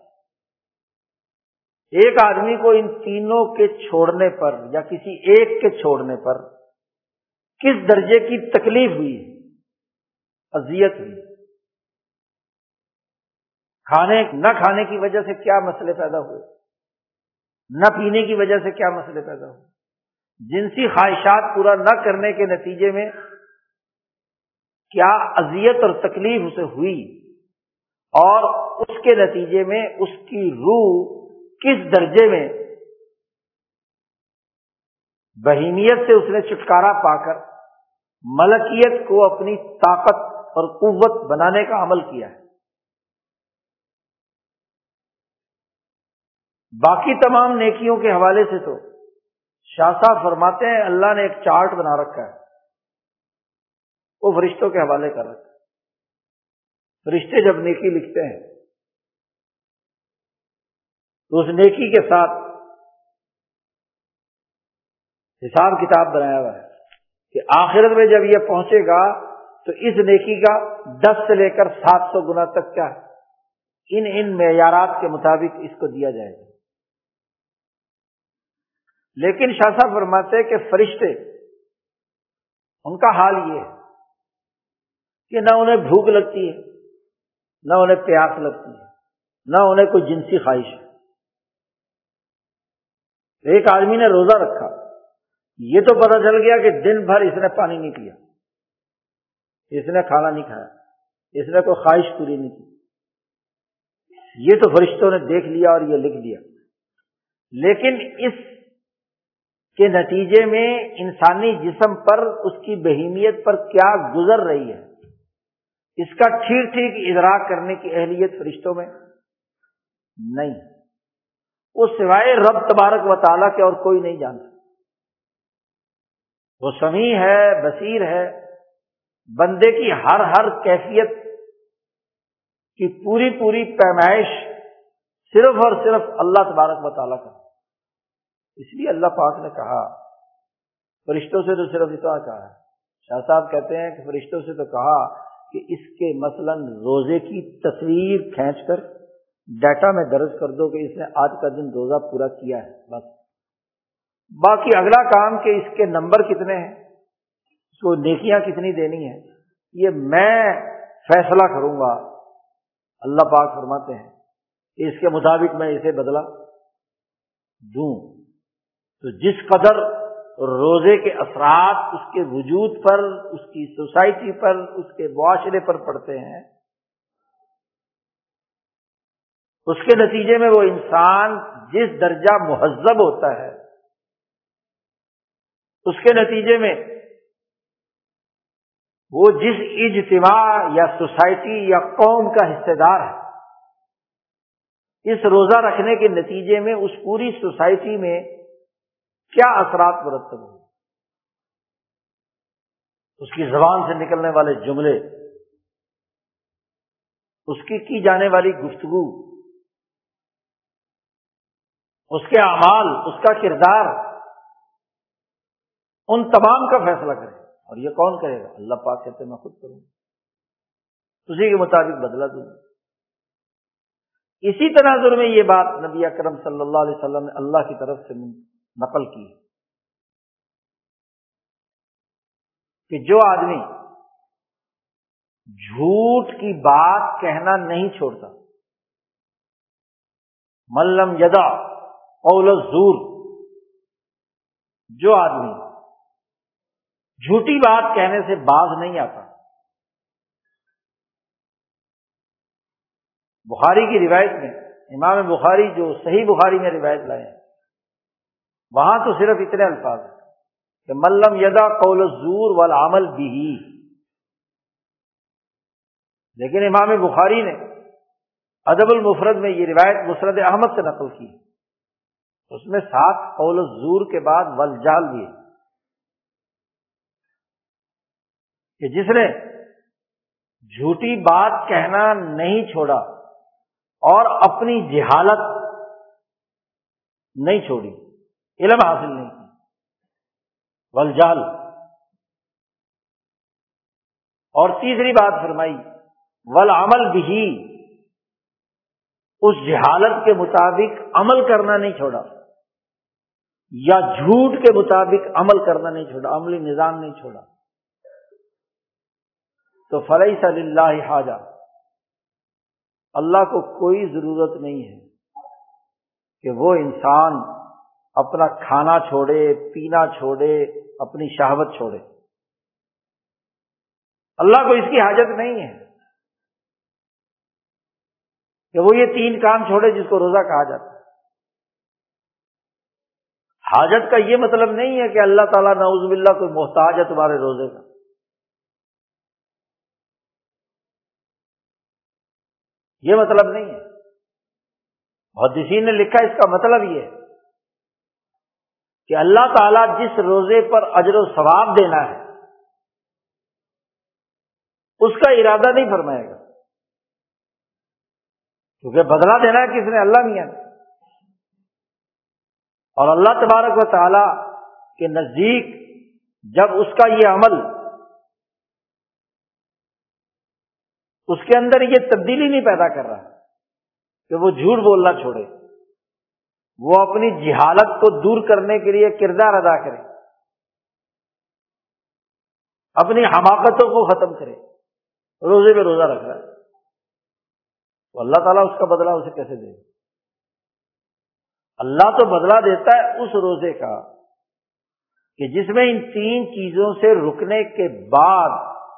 ایک آدمی کو ان تینوں کے چھوڑنے پر یا کسی ایک کے چھوڑنے پر کس درجے کی تکلیف ہوئی، اذیت ہوئی، کھانے نہ کھانے کی وجہ سے کیا مسئلے پیدا ہوئے، نہ پینے کی وجہ سے کیا مسئلے پیدا ہوئے، جنسی خواہشات پورا نہ کرنے کے نتیجے میں کیا اذیت اور تکلیف اسے ہوئی، اور اس کے نتیجے میں اس کی روح کس درجے میں بہیمیت سے اس نے چھٹکارا پا کر ملکیت کو اپنی طاقت اور قوت بنانے کا عمل کیا ہے. باقی تمام نیکیوں کے حوالے سے تو شاہ صاحب فرماتے ہیں اللہ نے ایک چارٹ بنا رکھا ہے، وہ فرشتوں کے حوالے کر رکھا ہے. فرشتے جب نیکی لکھتے ہیں تو اس نیکی کے ساتھ حساب کتاب بنایا ہوا ہے کہ آخرت میں جب یہ پہنچے گا تو اس نیکی کا دس سے لے کر سات سو گنا تک کیا ہے، ان ان معیارات کے مطابق اس کو دیا جائے گا. لیکن شاہ صاحب فرماتے ہیں کہ فرشتے، ان کا حال یہ ہے کہ نہ انہیں بھوک لگتی ہے، نہ انہیں پیاس لگتی ہے، نہ انہیں کوئی جنسی خواہش ہے. ایک آدمی نے روزہ رکھا، یہ تو پتہ چل گیا کہ دن بھر اس نے پانی نہیں پیا، اس نے کھانا نہیں کھایا، اس نے کوئی خواہش پوری نہیں کی، یہ تو فرشتوں نے دیکھ لیا اور یہ لکھ دیا. لیکن اس کے نتیجے میں انسانی جسم پر اس کی بہیمیت پر کیا گزر رہی ہے، اس کا ٹھیک ٹھیک ادراک کرنے کی اہلیت فرشتوں میں نہیں، وہ سوائے رب تبارک و تعالیٰ کے اور کوئی نہیں جانتا۔ وہ سمیع ہے، بصیر ہے، بندے کی ہر ہر کیفیت کی پوری پوری پیمائش صرف اور صرف اللہ تبارک و تعالیٰ کا۔ اس لیے اللہ پاک نے کہا، فرشتوں سے تو صرف اتنا کہا ہے، شاہ صاحب کہتے ہیں کہ فرشتوں سے تو کہا کہ اس کے مثلاً روزے کی تصویر کھینچ کر ڈیٹا میں درج کر دو کہ اس نے آج کا دن روزہ پورا کیا ہے، بس باقی اگلا کام کہ اس کے نمبر کتنے ہیں، اس کو نیکیاں کتنی دینی ہیں، یہ میں فیصلہ کروں گا۔ اللہ پاک فرماتے ہیں کہ اس کے مطابق میں اسے بدلہ دوں۔ تو جس قدر روزے کے اثرات اس کے وجود پر، اس کی سوسائٹی پر، اس کے معاشرے پر پڑتے ہیں، اس کے نتیجے میں وہ انسان جس درجہ مہذب ہوتا ہے، اس کے نتیجے میں وہ جس اجتماع یا سوسائٹی یا قوم کا حصہ دار ہے، اس روزہ رکھنے کے نتیجے میں اس پوری سوسائٹی میں کیا اثرات مرتب ہوں، اس کی زبان سے نکلنے والے جملے، اس کی کی جانے والی گفتگو، اس کے اعمال، اس کا کردار، ان تمام کا فیصلہ کرے۔ اور یہ کون کرے گا؟ اللہ پاک کہتے ہیں میں خود کروں، اسی کے مطابق بدلہ دوں۔ اسی تناظر میں یہ بات نبی اکرم صلی اللہ علیہ وسلم نے اللہ کی طرف سے نقل کی کہ جو آدمی جھوٹ کی بات کہنا نہیں چھوڑتا، من لم یدع قول الزور، جو آدمی جھوٹی بات کہنے سے باز نہیں آتا۔ بخاری کی روایت میں، امام بخاری جو صحیح بخاری میں روایت لائے ہیں، وہاں تو صرف اتنے الفاظ ہیں کہ من لم یدع قول الزور والعمل بہ، لیکن امام بخاری نے ادب المفرد میں یہ روایت مسند احمد سے نقل کی، اس میں ساتھ قول الزور کے بعد والجہل بھی ہے کہ جس نے جھوٹی بات کہنا نہیں چھوڑا اور اپنی جہالت نہیں چھوڑی، علم حاصل نہیں کی، والجہل۔ اور تیسری بات فرمائی والعمل بہ، اس جہالت کے مطابق عمل کرنا نہیں چھوڑا، یا جھوٹ کے مطابق عمل کرنا نہیں چھوڑا، عملی نظام نہیں چھوڑا، تو فلیس للہ حاجہ، اللہ کو کوئی ضرورت نہیں ہے کہ وہ انسان اپنا کھانا چھوڑے، پینا چھوڑے، اپنی شہوت چھوڑے، اللہ کو اس کی حاجت نہیں ہے کہ وہ یہ تین کام چھوڑے جس کو روزہ کہا جاتا ہے۔ حاجت کا یہ مطلب نہیں ہے کہ اللہ تعالیٰ نعوذ باللہ کوئی محتاج ہے تمہارے روزے کا، یہ مطلب نہیں ہے۔ محدثین نے لکھا اس کا مطلب یہ ہے کہ اللہ تعالیٰ جس روزے پر اجر و ثواب دینا ہے اس کا ارادہ نہیں فرمائے گا، کیونکہ بدلہ دینا ہے کس نے؟ اللہ میاں نے۔ اور اللہ تبارک و تعالیٰ کے نزدیک جب اس کا یہ عمل، اس کے اندر یہ تبدیلی نہیں پیدا کر رہا کہ وہ جھوٹ بولنا چھوڑے، وہ اپنی جہالت کو دور کرنے کے لیے کردار ادا کرے، اپنی حماقتوں کو ختم کرے، روزے پہ روزہ رکھ رہا ہے، تو اللہ تعالیٰ اس کا بدلہ اسے کیسے دے گا؟ اللہ تو بدلہ دیتا ہے اس روزے کا کہ جس میں ان تین چیزوں سے رکنے کے بعد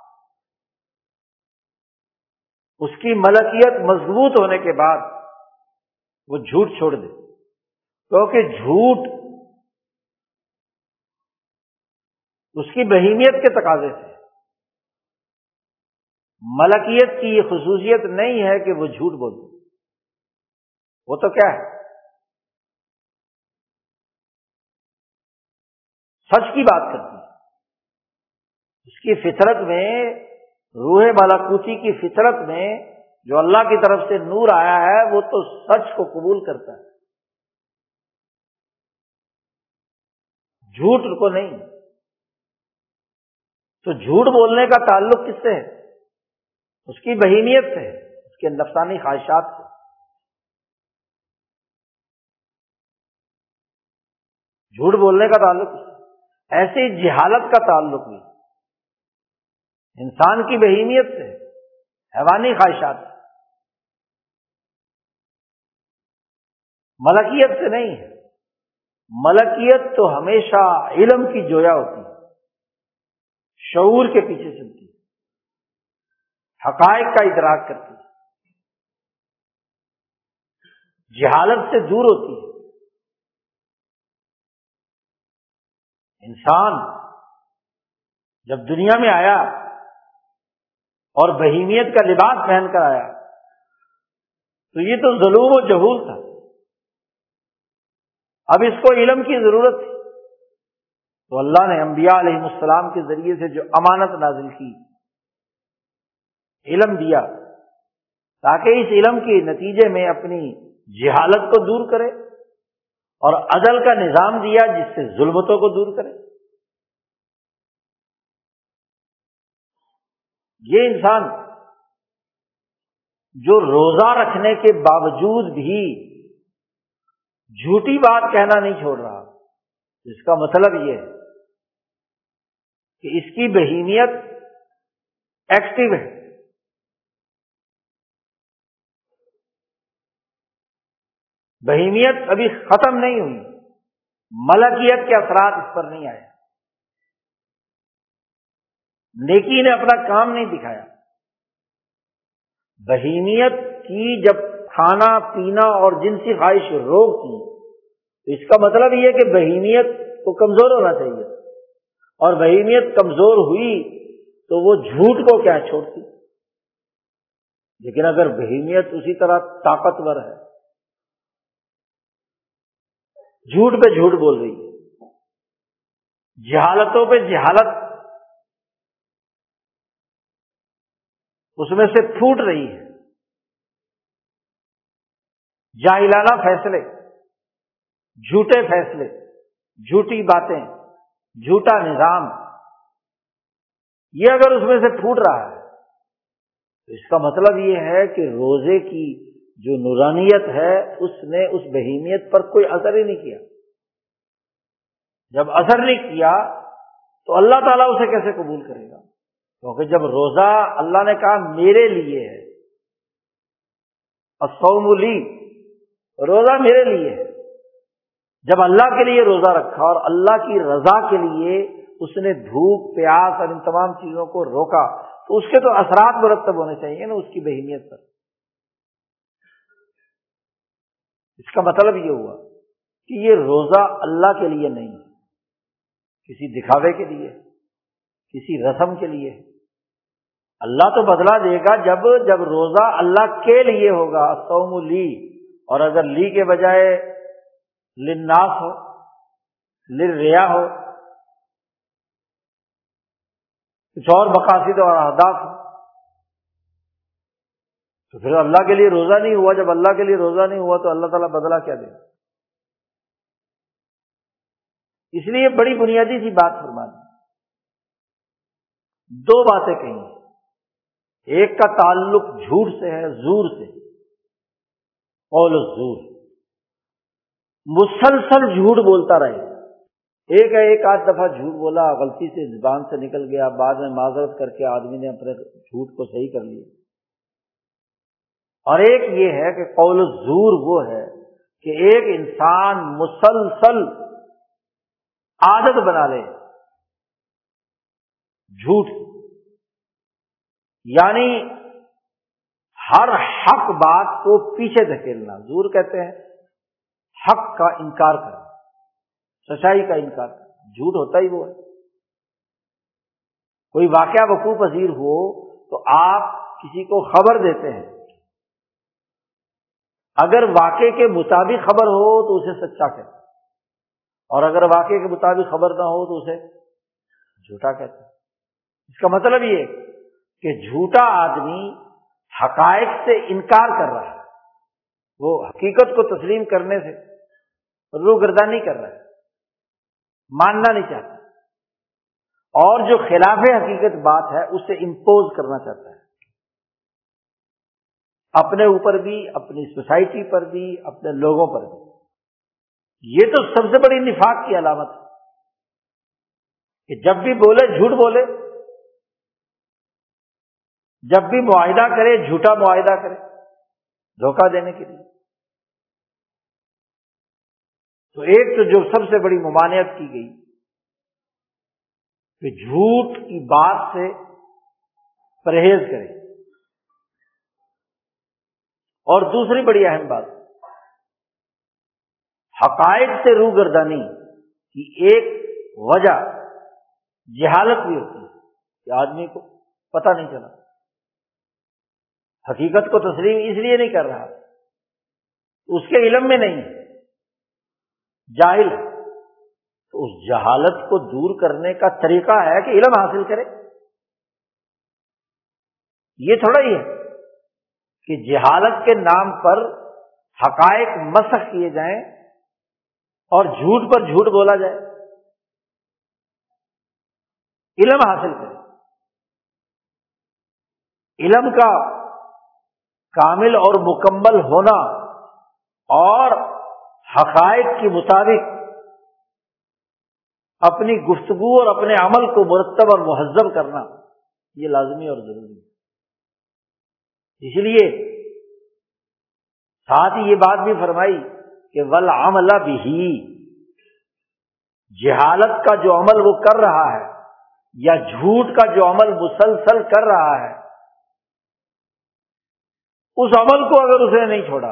اس کی ملکیت مضبوط ہونے کے بعد وہ جھوٹ چھوڑ دے۔ کیونکہ جھوٹ اس کی بہیمیت کے تقاضے سے، ملکیت کی یہ خصوصیت نہیں ہے کہ وہ جھوٹ بولتے، وہ تو کیا ہے، سچ کی بات کرتی ہے۔ اس کی فطرت میں، روح ملکوتی کی فطرت میں جو اللہ کی طرف سے نور آیا ہے وہ تو سچ کو قبول کرتا ہے، جھوٹ کو نہیں۔ تو جھوٹ بولنے کا تعلق کس سے ہے؟ اس کی بہیمیت سے، اس کے نفسانی خواہشات سے۔ جھوٹ بولنے کا تعلق ایسے ہی جہالت کا تعلق بھی انسان کی بہیمیت سے، حیوانی خواہشات سے، ملکیت سے نہیں ہے۔ ملکیت تو ہمیشہ علم کی جویا ہوتی ہے، شعور کے پیچھے چلتی ہے، حقائق کا ادراک کرتی ہے، جہالت سے دور ہوتی ہے۔ انسان جب دنیا میں آیا اور بہیمیت کا لباس پہن کر آیا تو یہ تو ظلم و جہول تھا، اب اس کو علم کی ضرورت تھی، تو اللہ نے انبیاء علیہ السلام کے ذریعے سے جو امانت نازل کی، علم دیا، تاکہ اس علم کے نتیجے میں اپنی جہالت کو دور کرے، اور عدل کا نظام دیا جس سے ظلمتوں کو دور کرے۔ یہ انسان جو روزہ رکھنے کے باوجود بھی جھوٹی بات کہنا نہیں چھوڑ رہا، اس کا مطلب یہ ہے کہ اس کی بہیمیت ایکٹیو ہے۔ بہیمیت ابھی ختم نہیں ہوئی، ملکیت کے اثرات اس پر نہیں آئے، نیکی نے اپنا کام نہیں دکھایا۔ بہیمیت کی جب کھانا پینا اور جنسی خواہش روک کی تو اس کا مطلب یہ کہ بہیمیت کو کمزور ہونا چاہیے، اور بہیمیت کمزور ہوئی تو وہ جھوٹ کو کیا چھوڑتی۔ لیکن اگر بہیمیت اسی طرح طاقتور ہے، جھوٹ پہ جھوٹ بول رہی ہے، جہالتوں پہ جہالت اس میں سے پھوٹ رہی ہے، جاہلانہ فیصلے، جھوٹے فیصلے، جھوٹی باتیں، جھوٹا نظام، یہ اگر اس میں سے پھوٹ رہا ہے تو اس کا مطلب یہ ہے کہ روزے کی جو نورانیت ہے اس نے اس بہیمیت پر کوئی اثر ہی نہیں کیا۔ جب اثر نہیں کیا تو اللہ تعالیٰ اسے کیسے قبول کرے گا؟ کیونکہ جب روزہ اللہ نے کہا میرے لیے ہے، الصوم لی، روزہ میرے لیے ہے، جب اللہ کے لیے روزہ رکھا اور اللہ کی رضا کے لیے اس نے بھوک پیاس اور ان تمام چیزوں کو روکا تو اس کے تو اثرات مرتب ہونے چاہیے نا اس کی بہیمیت پر۔ اس کا مطلب یہ ہوا کہ یہ روزہ اللہ کے لیے نہیں ہے، کسی دکھاوے کے لیے، کسی رسم کے لیے۔ اللہ تو بدلہ دے گا جب جب روزہ اللہ کے لیے ہوگا، الصوم لی، اور اگر لی کے بجائے للناس ہو، للریا ہو، کچھ اور مقاصد اور اہداف ہو، تو پھر اللہ کے لیے روزہ نہیں ہوا۔ جب اللہ کے لیے روزہ نہیں ہوا تو اللہ تعالیٰ بدلہ کیا دے گا؟ اس لیے بڑی بنیادی سی بات فرمانی، دو باتیں کہیں، ایک کا تعلق جھوٹ سے ہے، زور سے، قول الزور، مسلسل جھوٹ بولتا رہے۔ ایک ہے ایک آدھ دفعہ جھوٹ بولا، غلطی سے زبان سے نکل گیا، بعد میں معذرت کر کے آدمی نے اپنے جھوٹ کو صحیح کر لیا۔ اور ایک یہ ہے کہ قول الزور وہ ہے کہ ایک انسان مسلسل عادت بنا لے جھوٹ، یعنی ہر حق بات کو پیچھے دھکیلنا، زور کہتے ہیں حق کا انکار کرنا، سچائی کا انکار کرنا۔ جھوٹ ہوتا ہی وہ ہے۔ کوئی واقعہ وقوع پذیر ہو تو آپ کسی کو خبر دیتے ہیں، اگر واقعے کے مطابق خبر ہو تو اسے سچا کہتے ہیں، اور اگر واقعے کے مطابق خبر نہ ہو تو اسے جھوٹا کہتے ہیں۔ اس کا مطلب یہ کہ جھوٹا آدمی حقائق سے انکار کر رہا ہے، وہ حقیقت کو تسلیم کرنے سے روگردانی کر رہا ہے، ماننا نہیں چاہتا، اور جو خلاف حقیقت بات ہے اسے امپوز کرنا چاہتا ہے، اپنے اوپر بھی، اپنی سوسائٹی پر بھی، اپنے لوگوں پر بھی۔ یہ تو سب سے بڑی نفاق کی علامت ہے کہ جب بھی بولے جھوٹ بولے، جب بھی معاہدہ کرے جھوٹا معاہدہ کرے، دھوکہ دینے کے لیے۔ تو ایک تو جو سب سے بڑی ممانعت کی گئی کہ جھوٹ کی بات سے پرہیز کرے، اور دوسری بڑی اہم بات حقائق سے روگردانی کی ایک وجہ جہالت بھی ہوتی ہے کہ آدمی کو پتہ نہیں چلا، حقیقت کو تسلیم اس لیے نہیں کر رہا، اس کے علم میں نہیں، جاہل ہے۔ تو اس جہالت کو دور کرنے کا طریقہ ہے کہ علم حاصل کرے۔ یہ تھوڑا ہی ہے کہ جہالت کے نام پر حقائق مسخ کیے جائیں اور جھوٹ پر جھوٹ بولا جائے۔ علم حاصل کرے، علم کا کامل اور مکمل ہونا اور حقائق کے مطابق اپنی گفتگو اور اپنے عمل کو مرتب اور مہذب کرنا، یہ لازمی اور ضروری ہے۔ اس لیے ساتھ ہی یہ بات بھی فرمائی کہ والعمل بہ، جہالت کا جو عمل وہ کر رہا ہے یا جھوٹ کا جو عمل مسلسل کر رہا ہے، اس عمل کو اگر اسے نہیں چھوڑا،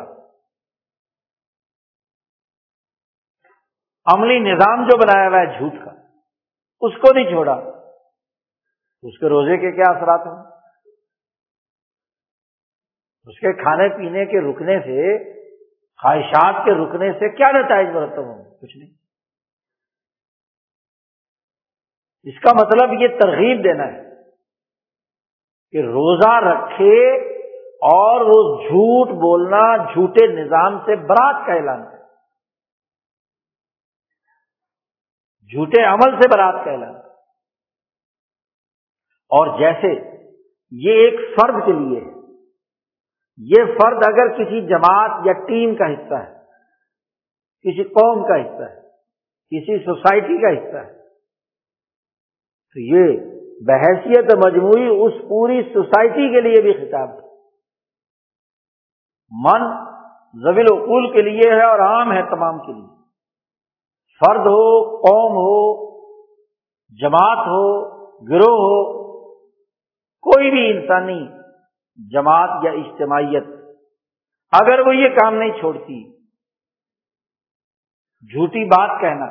عملی نظام جو بنایا ہوا ہے جھوٹ کا، اس کو نہیں چھوڑا، اس کے روزے کے کیا اثرات ہیں؟ اس کے کھانے پینے کے رکنے سے، خواہشات کے رکنے سے کیا نتائج مرتب ہوں؟ کچھ نہیں۔ اس کا مطلب یہ ترغیب دینا ہے کہ روزہ رکھے اور وہ جھوٹ بولنا، جھوٹے نظام سے برات کا اعلان کرے، جھوٹے عمل سے برات کا اعلان کرے۔ اور جیسے یہ ایک فرد کے لیے ہے، یہ فرد اگر کسی جماعت یا ٹیم کا حصہ ہے، کسی قوم کا حصہ ہے، کسی سوسائٹی کا حصہ ہے، تو یہ بحیثیت مجموعی اس پوری سوسائٹی کے لیے بھی خطاب ہے، من ذوی العقول کے لیے ہے اور عام ہے تمام کے لیے۔ فرد ہو، قوم ہو، جماعت ہو، گروہ ہو، کوئی بھی انسانی جماعت یا اجتماعیت اگر وہ یہ کام نہیں چھوڑتی، جھوٹی بات کہنا،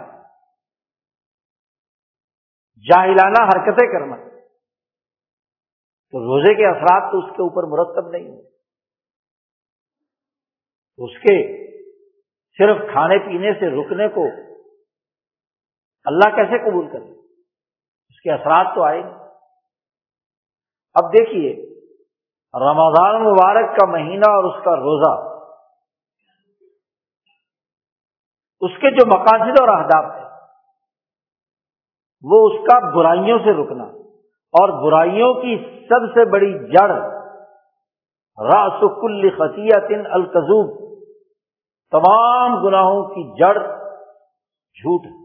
جاہلانہ حرکتیں کرنا، تو روزے کے اثرات تو اس کے اوپر مرتب نہیں ہوتے۔ اس کے صرف کھانے پینے سے رکنے کو اللہ کیسے قبول کرے؟ اس کے اثرات تو آئے گے۔ اب دیکھیے، رمضان مبارک کا مہینہ اور اس کا روزہ، اس کے جو مقاصد اور اہداف ہیں وہ اس کا برائیوں سے رکنا، اور برائیوں کی سب سے بڑی جڑ رأس کل خطیئۃ الکذوب، تمام گناہوں کی جڑ جھوٹ ہے،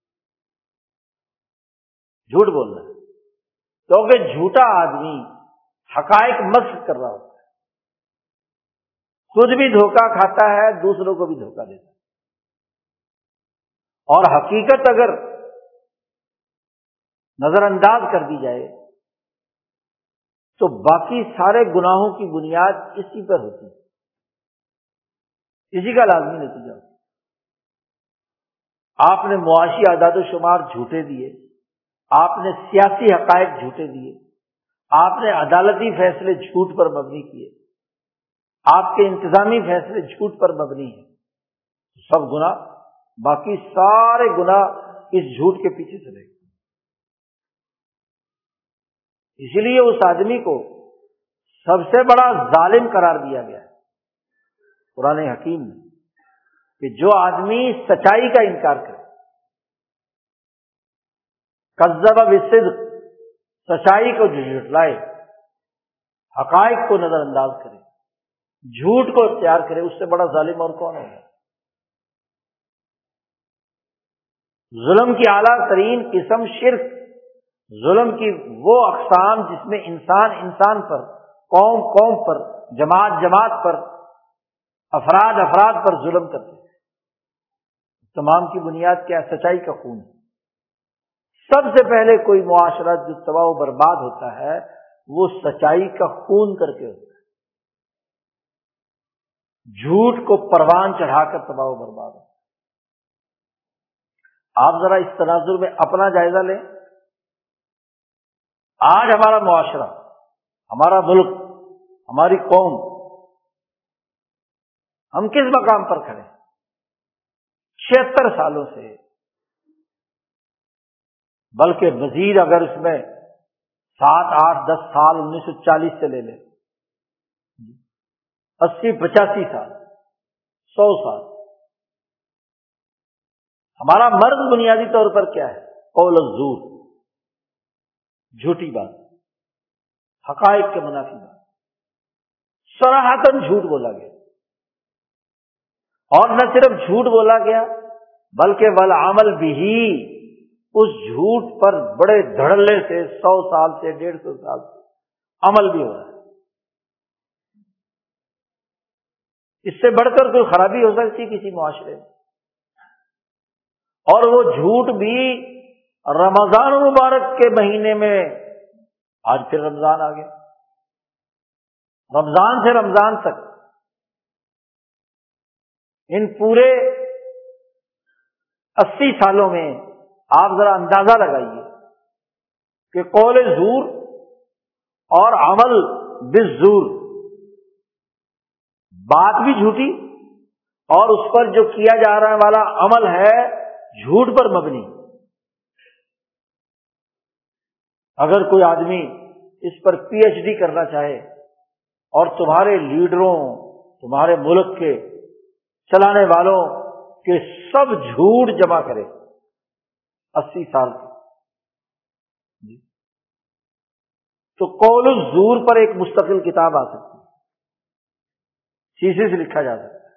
جھوٹ بولنا ہے، کیونکہ جھوٹا آدمی حقائق مسخ کر رہا ہوتا ہے، خود بھی دھوکہ کھاتا ہے، دوسروں کو بھی دھوکہ دیتا ہے، اور حقیقت اگر نظر انداز کر دی جائے تو باقی سارے گناہوں کی بنیاد اسی پر ہوتی ہے، اسی کا لازمی نتیجہ ہوتا ہے۔ آپ نے معاشی اعداد و شمار جھوٹے دیے، آپ نے سیاسی حقائق جھوٹے دیے، آپ نے عدالتی فیصلے جھوٹ پر مبنی کیے، آپ کے انتظامی فیصلے جھوٹ پر مبنی ہیں، سب گناہ، باقی سارے گناہ اس جھوٹ کے پیچھے چلے گئے۔ اسی لیے اس آدمی کو سب سے بڑا ظالم قرار دیا گیا ہے قرآن حکیم میں، کہ جو آدمی سچائی کا انکار کرے، کذب بالصدق، سچائی کو جھٹلائے، حقائق کو نظر انداز کرے، جھوٹ کو اختیار کرے، اس سے بڑا ظالم اور کون ہوگا؟ ظلم کی اعلیٰ ترین قسم شرک، ظلم کی وہ اقسام جس میں انسان انسان پر، قوم قوم پر، جماعت جماعت پر، افراد افراد پر ظلم کرتے ہیں، تمام کی بنیاد کیا ہے؟ سچائی کا خون۔ سب سے پہلے کوئی معاشرہ جو تباہ و برباد ہوتا ہے وہ سچائی کا خون کر کے ہوتا ہے، جھوٹ کو پروان چڑھا کر تباہ و برباد ہوتا ہے۔ آپ ذرا اس تناظر میں اپنا جائزہ لیں، آج ہمارا معاشرہ، ہمارا ملک، ہماری قوم، ہم کس مقام پر کھڑے ہیں؟ چھہتر سالوں سے، بلکہ مزید اگر اس میں سات آٹھ دس سال انیس سو چالیس سے لے لیں، اسی پچاسی سال، سو سال، ہمارا مرض بنیادی طور پر کیا ہے؟ قول الزور، جھوٹی بات، حقائق کے منافی بات، صراحتاً جھوٹ بولا گیا، اور نہ صرف جھوٹ بولا گیا بلکہ والعمل بھی، اس جھوٹ پر بڑے دھڑلے سے سو سال سے ڈیڑھ سو سال سے عمل بھی ہو رہا ہے۔ اس سے بڑھ کر کوئی خرابی ہو سکتی کسی معاشرے میں؟ اور وہ جھوٹ بھی رمضان المبارک کے مہینے میں، آج پھر رمضان آ گیا، رمضان سے رمضان تک ان پورے اسی سالوں میں آپ ذرا اندازہ لگائیے کہ قول زور اور عمل بالزور، بات بھی جھوٹی اور اس پر جو کیا جا رہا والا عمل ہے جھوٹ پر مبنی۔ اگر کوئی آدمی اس پر پی ایچ ڈی کرنا چاہے اور تمہارے لیڈروں، تمہارے ملک کے چلانے والوں کے سب جھوٹ جمع کرے اسی سال کے، تو قول الزور پر ایک مستقل کتاب آ سکتی ہے، شیشے سے لکھا جا سکتا ہے،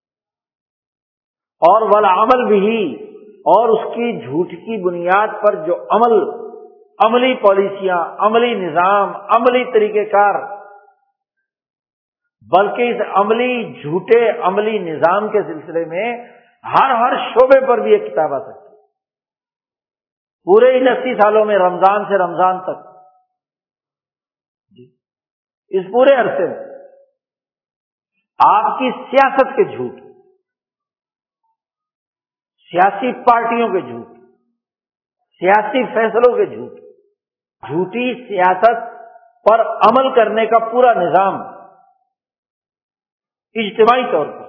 اور والعمل بھی، اور اس کی جھوٹ کی بنیاد پر جو عمل، عملی پالیسیاں، عملی نظام، عملی طریقہ کار، بلکہ اس عملی جھوٹے عملی نظام کے سلسلے میں ہر ہر شعبے پر بھی ایک کتاب آ سکتی ہے۔ پورے ان اسی سالوں میں رمضان سے رمضان تک، اس پورے عرصے میں آپ کی سیاست کے جھوٹ، سیاسی پارٹیوں کے جھوٹ، سیاسی فیصلوں کے جھوٹ، جھوٹی سیاست پر عمل کرنے کا پورا نظام اجتماعی طور پر،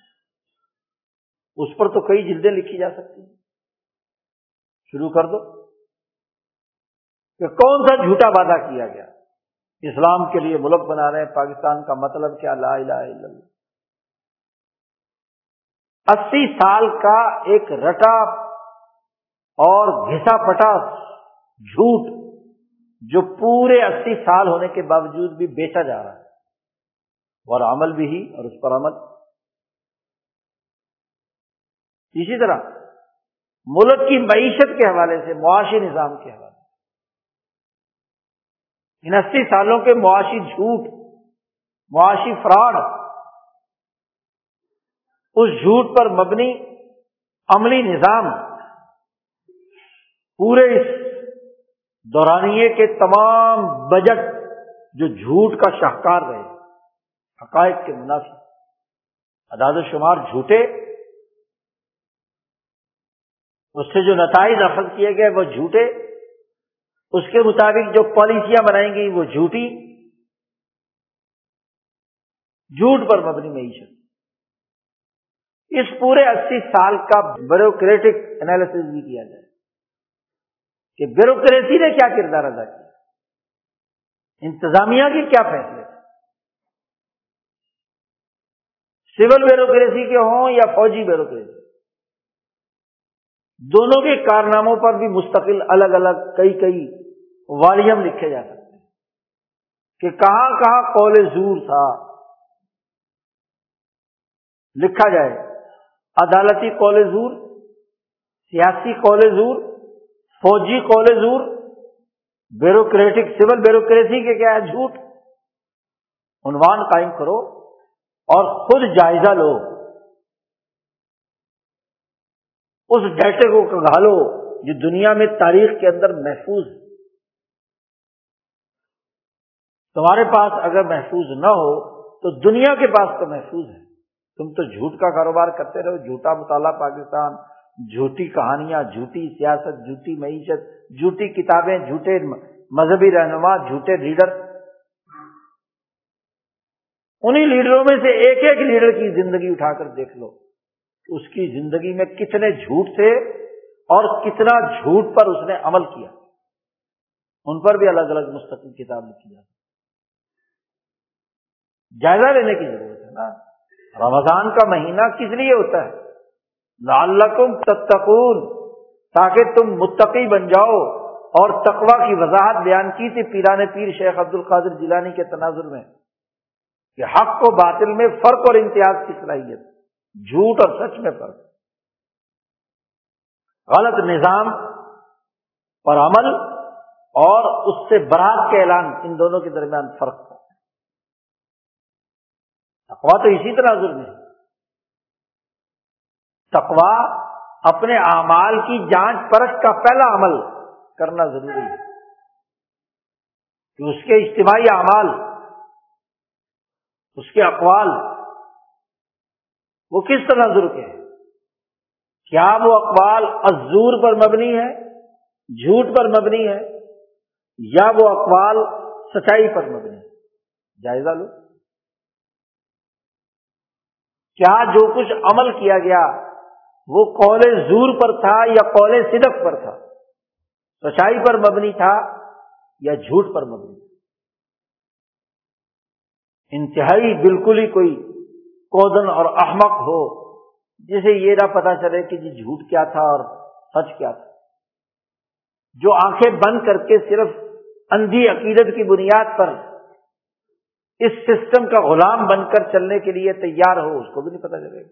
اس پر تو کئی جلدیں لکھی جا سکتی ہیں۔ شروع کر دو کہ کون سا جھوٹا وعدہ کیا گیا، اسلام کے لیے ملک بنا رہے ہیں، پاکستان کا مطلب کیا، لا الہ الا اللہ۔ اسی سال کا ایک رٹا اور گھسا پٹا جھوٹ جو پورے اسی سال ہونے کے باوجود بھی بیچا جا رہا ہے، اور عمل بھی ہی، اور اس پر عمل۔ اسی طرح ملک کی معیشت کے حوالے سے، معاشی نظام کے حوالے سے ان اسی سالوں کے معاشی جھوٹ، معاشی فراڈ، اس جھوٹ پر مبنی عملی نظام پورے اس دورانیے کے تمام بجٹ جو جھوٹ کا شاہکار رہے، حقائق کے منافی، اعداد و شمار جھوٹے، اس سے جو نتائج اخذ کیے گئے وہ جھوٹے، اس کے مطابق جو پالیسیاں بنائیں گی وہ جھوٹی، جھوٹ پر مبنی معیشت۔ اس پورے اسی سال کا بیوروکریٹک انالیسس بھی کیا جائے کہ بیوروکریسی نے کیا کردار ادا کیا، انتظامیہ کی کیا فیصلے تھے، سول بیوروکریسی کے ہوں یا فوجی بیوروکریسی، دونوں کے کارناموں پر بھی مستقل الگ الگ کئی کئی والیوم لکھے جا سکتے ہیں کہ کہاں کہاں قول زور تھا، لکھا جائے عدالتی قول زور، سیاسی قول زور، فوجی قول زور، بیوروکریٹک سول بیوروکریسی کے کیا ہے جھوٹ، عنوان قائم کرو اور خود جائزہ لو، اس ڈیٹے کو کھنگالو جو دنیا میں تاریخ کے اندر محفوظ ہے۔ تمہارے پاس اگر محفوظ نہ ہو تو دنیا کے پاس تو محفوظ ہے، تم تو جھوٹ کا کاروبار کرتے رہو، جھوٹا مطالعہ پاکستان، جھوٹی کہانیاں، جھوٹی سیاست، جھوٹی معیشت، جھوٹی کتابیں، جھوٹے مذہبی رہنما، جھوٹے لیڈر۔ انہی لیڈروں میں سے ایک ایک لیڈر کی زندگی اٹھا کر دیکھ لو، اس کی زندگی میں کتنے جھوٹ تھے اور کتنا جھوٹ پر اس نے عمل کیا، ان پر بھی الگ الگ مستقل کتاب لکھی جاتی۔ جائزہ لینے کی ضرورت ہے نا۔ رمضان کا مہینہ کس لیے ہوتا ہے؟ لعلکم تتقون، تاکہ تم متقی بن جاؤ، اور تقوی کی وضاحت بیان کی تھی پیران پیر شیخ عبد القادر جیلانی کے تناظر میں کہ حق و باطل میں فرق اور امتیاز کی صلاحیت، جھوٹ اور سچ میں فرق، غلط نظام پر عمل اور اس سے برات کا اعلان، ان دونوں کے درمیان فرق ہے۔ تقویٰ تو اسی تناظر میں ہے۔ تقویٰ اپنے اعمال کی جانچ پرکھ کا پہلا عمل کرنا ضروری ہے کہ اس کے اجتماعی اعمال، اس کے اقوال وہ کس تناظر کے ہیں، کیا وہ اقوال الزور پر مبنی ہے، جھوٹ پر مبنی ہے، یا وہ اقوال سچائی پر مبنی ہے۔ جائزہ لو، کیا جو کچھ عمل کیا گیا وہ قول زور پر تھا یا قول صدق پر تھا، سچائی پر مبنی تھا یا جھوٹ پر مبنی تھا۔ انتہائی بالکل ہی کوئی کودن اور احمق ہو جسے یہ نہ پتا چلے کہ جی جھوٹ کیا تھا اور سچ کیا تھا، جو آنکھیں بند کر کے صرف اندھی عقیدت کی بنیاد پر اس سسٹم کا غلام بن کر چلنے کے لیے تیار ہو، اس کو بھی نہیں پتا چلے گا۔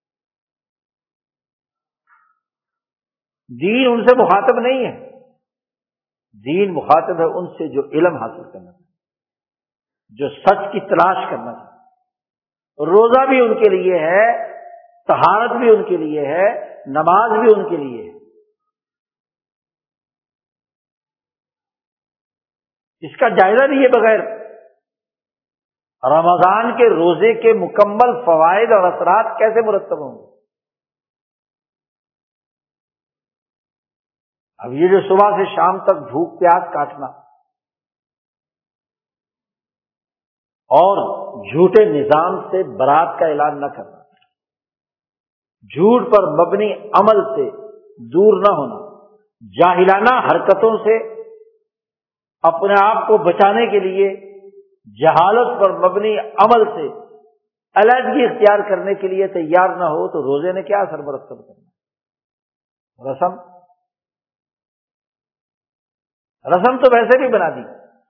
دین ان سے مخاطب نہیں ہے، دین مخاطب ہے ان سے جو علم حاصل کرنا چاہیے، جو سچ کی تلاش کرنا چاہیے۔ روزہ بھی ان کے لیے ہے، طہارت بھی ان کے لیے ہے، نماز بھی ان کے لیے ہے۔ اس کا جائزہ لیے بغیر رمضان کے روزے کے مکمل فوائد اور اثرات کیسے مرتب ہوں گے؟ اب یہ جو صبح سے شام تک بھوک پیاس کاٹنا اور جھوٹے نظام سے برات کا اعلان نہ کرنا، جھوٹ پر مبنی عمل سے دور نہ ہونا، جاہلانہ حرکتوں سے اپنے آپ کو بچانے کے لیے جہالت پر مبنی عمل سے علیحدگی اختیار کرنے کے لیے تیار نہ ہو تو روزے نے کیا اثر مرتب کرنا؟ رسم رسم تو ویسے بھی بنا دی،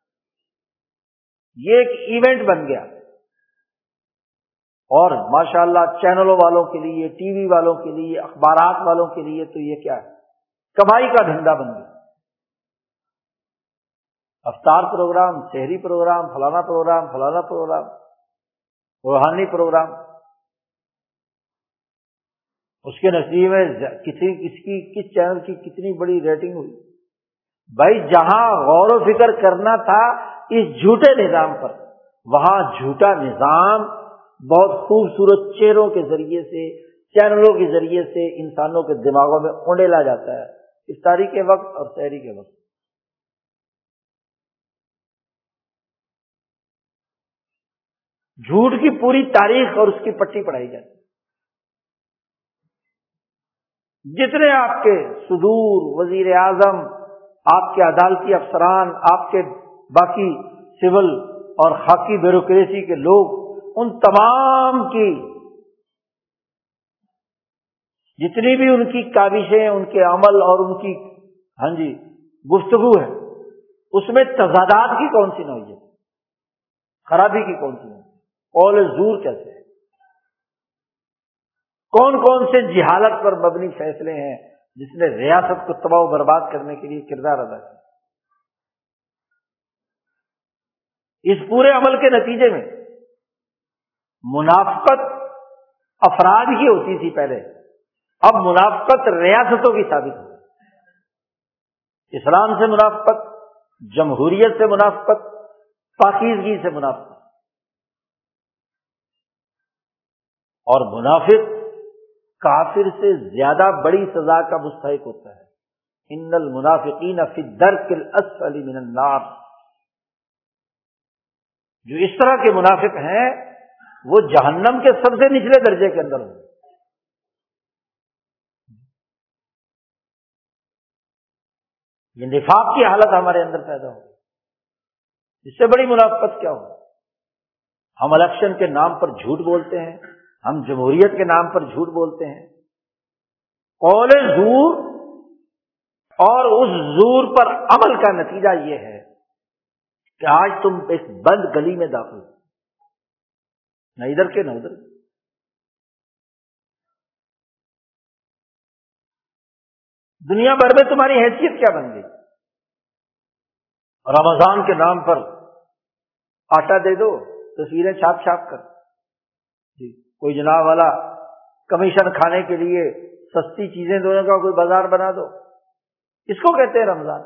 یہ ایک ایونٹ بن گیا، اور ماشاءاللہ چینلوں والوں کے لیے، ٹی وی والوں کے لیے، اخبارات والوں کے لیے تو یہ کیا ہے، کمائی کا دھندا بن گیا۔ افطار پروگرام، سحری پروگرام، فلانا پروگرام، فلانا پروگرام، روحانی پروگرام، اس کے نتیجے میں کسی کس کی کس چینل کی کتنی بڑی ریٹنگ ہوئی۔ بھائی جہاں غور و فکر کرنا تھا اس جھوٹے نظام پر، وہاں جھوٹا نظام بہت خوبصورت چہروں کے ذریعے سے، چینلوں کے ذریعے سے انسانوں کے دماغوں میں اونڈیلا جاتا ہے افطاری کے وقت اور سحری کے وقت۔ جھوٹ کی پوری تاریخ اور اس کی پٹی پڑھائی جاتی ہے۔ جتنے آپ کے صدور، وزیر اعظم، آپ کے عدالتی افسران، آپ کے باقی سول اور خاکی بیوروکریسی کے لوگ، ان تمام کی جتنی بھی ان کی کاوشیں، ان کے عمل اور ان کی ہاں جی گفتگو ہے، اس میں تضادات کی کون سی نوعیت، خرابی کی کون سی نوعیت، قول زور کیسے ہے، کون کون سے جہالت پر مبنی فیصلے ہیں جس نے ریاست کو تباہ و برباد کرنے کے لیے کردار ادا کیا۔ اس پورے عمل کے نتیجے میں منافقت افراد کی ہوتی تھی پہلے، اب منافقت ریاستوں کی ثابت ہوئی۔ اسلام سے منافقت، جمہوریت سے منافقت، پاکیزگی سے منافقت، اور منافق کافر سے زیادہ بڑی سزا کا مستحق ہوتا ہے۔ ان المنافقین فی الدرک الاسفل من النار، جو اس طرح کے منافق ہیں وہ جہنم کے سب سے نچلے درجے کے اندر ہوں۔ یہ نفاق کی حالت ہمارے اندر پیدا ہو، اس سے بڑی منافقت کیا ہو؟ ہم الیکشن کے نام پر جھوٹ بولتے ہیں، ہم جمہوریت کے نام پر جھوٹ بولتے ہیں، قول زور، اور اس زور پر عمل کا نتیجہ یہ ہے کہ آج تم ایک بند گلی میں داخل ہو، نہ ادھر کے نہ ادھر کے، دنیا بھر میں تمہاری حیثیت کیا بن گئی؟ رمضان کے نام پر آٹا دے دو، تصویریں چھاپ چھاپ کر، جی کوئی جناب والا کمیشن کھانے کے لیے سستی چیزیں دینے کا کوئی بازار بنا دو، اس کو کہتے ہیں رمضان۔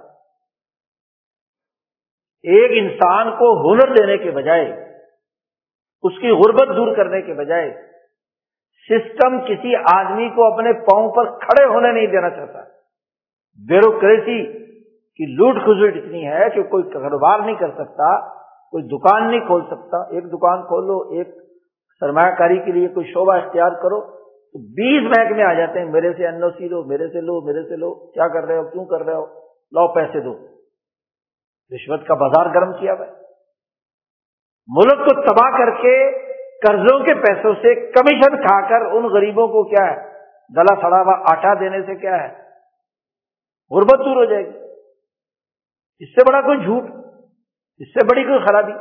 ایک انسان کو ہنر دینے کے بجائے، اس کی غربت دور کرنے کے بجائے، سسٹم کسی آدمی کو اپنے پاؤں پر کھڑے ہونے نہیں دینا چاہتا۔ بیوروکریسی کی لوٹ کھسوٹ اتنی ہے کہ کوئی کاروبار نہیں کر سکتا، کوئی دکان نہیں کھول سکتا۔ ایک دکان کھولو، ایک سرمایہ کاری کے لیے کوئی شعبہ اختیار کرو تو بیس محکمے آ جاتے ہیں، میرے سے این او سی لو، میرے سے لو، میرے سے لو، کیا کر رہے ہو، کیوں کر رہے ہو، لاؤ پیسے دو۔ رشوت کا بازار گرم کیا ہوا ہے، ملک کو تباہ کر کے قرضوں کے پیسوں سے کمیشن کھا کر ان غریبوں کو کیا ہے، گلا سڑا ہوا آٹا دینے سے کیا ہے، غربت دور ہو جائے گی۔ اس سے بڑا کوئی جھوٹ، اس سے بڑی کوئی خرابی؟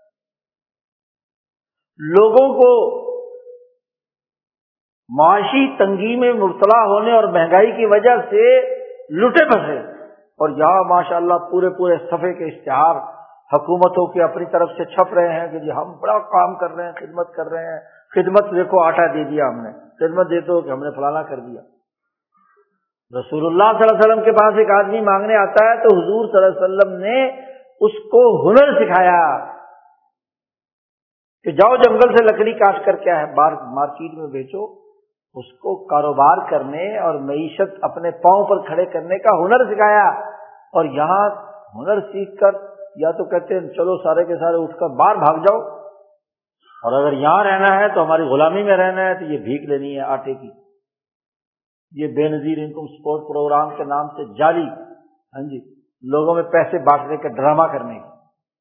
لوگوں کو معاشی تنگی میں مبتلا ہونے اور مہنگائی کی وجہ سے لٹے پھنسے، اور یہاں ماشاءاللہ پورے پورے صفحے کے اشتہار حکومتوں کے اپنی طرف سے چھپ رہے ہیں کہ جی ہم بڑا کام کر رہے ہیں، خدمت کر رہے ہیں، خدمت دیکھو آٹا دے دیا ہم نے، خدمت دیکھو کہ ہم نے فلانا کر دیا۔ رسول اللہ صلی اللہ علیہ وسلم کے پاس ایک آدمی مانگنے آتا ہے تو حضور صلی اللہ علیہ وسلم نے اس کو ہنر سکھایا کہ جاؤ جنگل سے لکڑی کاٹ کر کیا ہے مارکیٹ میں بیچو، اس کو کاروبار کرنے اور معیشت اپنے پاؤں پر کھڑے کرنے کا ہنر سکھایا۔ اور یہاں ہنر سیکھ کر یا تو کہتے ہیں چلو سارے کے سارے اٹھ کر باہر بھاگ جاؤ، اور اگر یہاں رہنا ہے تو ہماری غلامی میں رہنا ہے تو یہ بھیک لینی ہے آٹے کی، یہ بے نظیر انکم سپورٹ پروگرام کے نام سے جعلی ہاں جی لوگوں میں پیسے بانٹنے کا ڈرامہ کرنے کی۔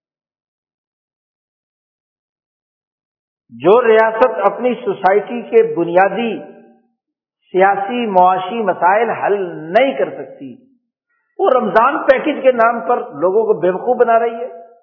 جو ریاست اپنی سوسائٹی کے بنیادی سیاسی معاشی مسائل حل نہیں کر سکتی، وہ رمضان پیکج کے نام پر لوگوں کو بیوقوف بنا رہی ہے۔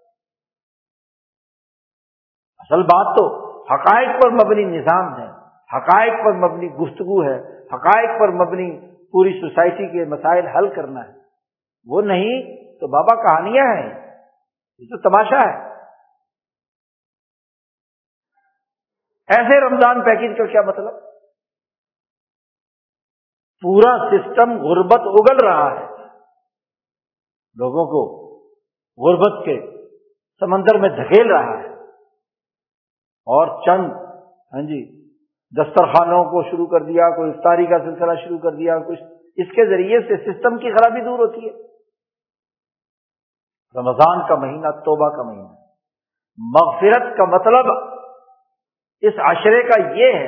اصل بات تو حقائق پر مبنی نظام ہے، حقائق پر مبنی گفتگو ہے، حقائق پر مبنی پوری سوسائٹی کے مسائل حل کرنا ہے، وہ نہیں تو بابا کہانیاں ہیں، یہ تو تماشا ہے۔ ایسے رمضان پیکج کا کیا مطلب؟ پورا سسٹم غربت اگل رہا ہے، لوگوں کو غربت کے سمندر میں دھکیل رہا ہے، اور چند ہاں جی دسترخوانوں کو شروع کر دیا، کوئی افطاری کا سلسلہ شروع کر دیا، کچھ اس کے ذریعے سے سسٹم کی خرابی دور ہوتی ہے۔ رمضان کا مہینہ توبہ کا مہینہ ہے۔ مغفرت کا مطلب اس عشرے کا یہ ہے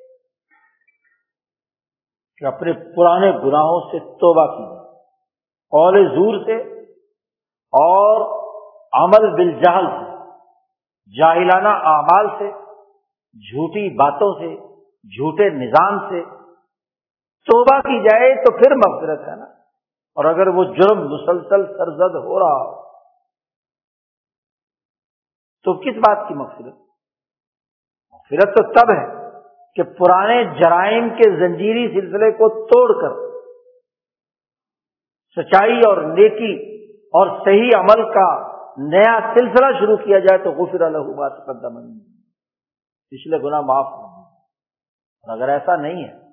کہ اپنے پرانے گناہوں سے توبہ کی جائے، قول زور سے اور عمل بالجہل سے، جاہلانہ اعمال سے، جھوٹی باتوں سے، جھوٹے نظام سے توبہ کی جائے تو پھر مغفرت ہے نا۔ اور اگر وہ جرم مسلسل سرزد ہو رہا ہو تو کس بات کی مغفرت؟ مغفرت تو تب ہے کہ پرانے جرائم کے زنجیری سلسلے کو توڑ کر سچائی اور نیکی اور صحیح عمل کا نیا سلسلہ شروع کیا جائے تو غفر لہ ما تقدم من پچھلے گناہ معاف ہوں گے۔ اور اگر ایسا نہیں ہے،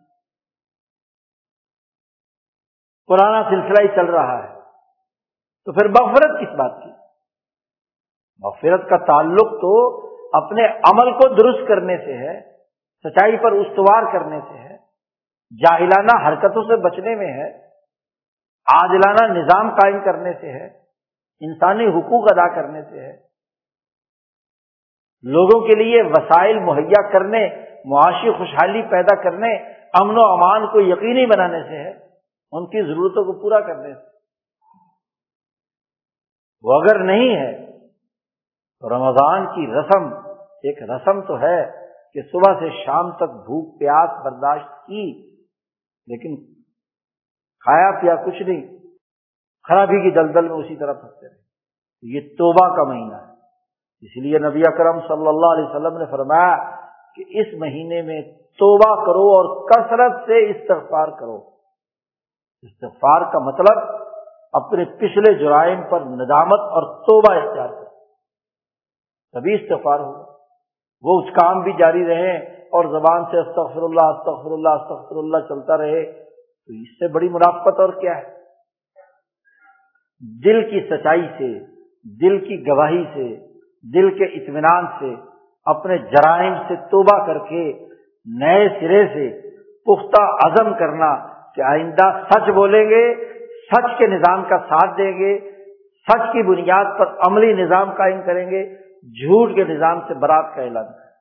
پرانا سلسلہ ہی چل رہا ہے، تو پھر مغفرت کس بات کی؟ مغفرت کا تعلق تو اپنے عمل کو درست کرنے سے ہے، سچائی پر استوار کرنے سے ہے، جاہلانہ حرکتوں سے بچنے میں ہے، عادلانہ نظام قائم کرنے سے ہے، انسانی حقوق ادا کرنے سے ہے، لوگوں کے لیے وسائل مہیا کرنے، معاشی خوشحالی پیدا کرنے، امن و امان کو یقینی بنانے سے ہے، ان کی ضرورتوں کو پورا کرنے سے۔ وہ اگر نہیں ہے تو رمضان کی رسم ایک رسم تو ہے کہ صبح سے شام تک بھوک پیاس برداشت کی، لیکن کھایا پیا کچھ نہیں، خرابی کی دلدل میں اسی طرح پھنستے رہے۔ یہ توبہ کا مہینہ ہے۔ اس لیے نبی اکرم صلی اللہ علیہ وسلم نے فرمایا کہ اس مہینے میں توبہ کرو اور کثرت سے استغفار کرو۔ استغفار کا مطلب اپنے پچھلے جرائم پر ندامت اور توبہ اختیار کرو، تبھی استغفار ہوگا۔ وہ اس کام بھی جاری رہے اور زبان سے استغفر اللہ استغفر اللہ استغفر اللہ چلتا رہے تو اس سے بڑی منافقت اور کیا ہے؟ دل کی سچائی سے، دل کی گواہی سے، دل کے اطمینان سے، اپنے جرائم سے توبہ کر کے نئے سرے سے پختہ عزم کرنا کہ آئندہ سچ بولیں گے، سچ کے نظام کا ساتھ دیں گے، سچ کی بنیاد پر عملی نظام قائم کریں گے، جھوٹ کے نظام سے برات کا اعلان ہے۔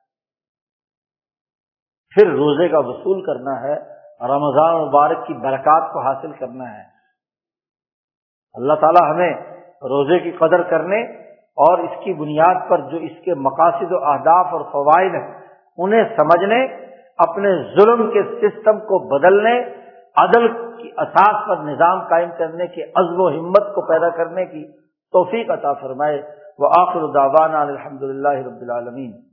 پھر روزے کا وصول کرنا ہے، رمضان مبارک کی برکات کو حاصل کرنا ہے۔ اللہ تعالی ہمیں روزے کی قدر کرنے اور اس کی بنیاد پر جو اس کے مقاصد و اہداف اور فوائد ہیں انہیں سمجھنے، اپنے ظلم کے سسٹم کو بدلنے، عدل کی اساس پر نظام قائم کرنے کے عزم و ہمت کو پیدا کرنے کی توفیق عطا فرمائے۔ وآخر دعوانا الحمد للہ رب العالمین۔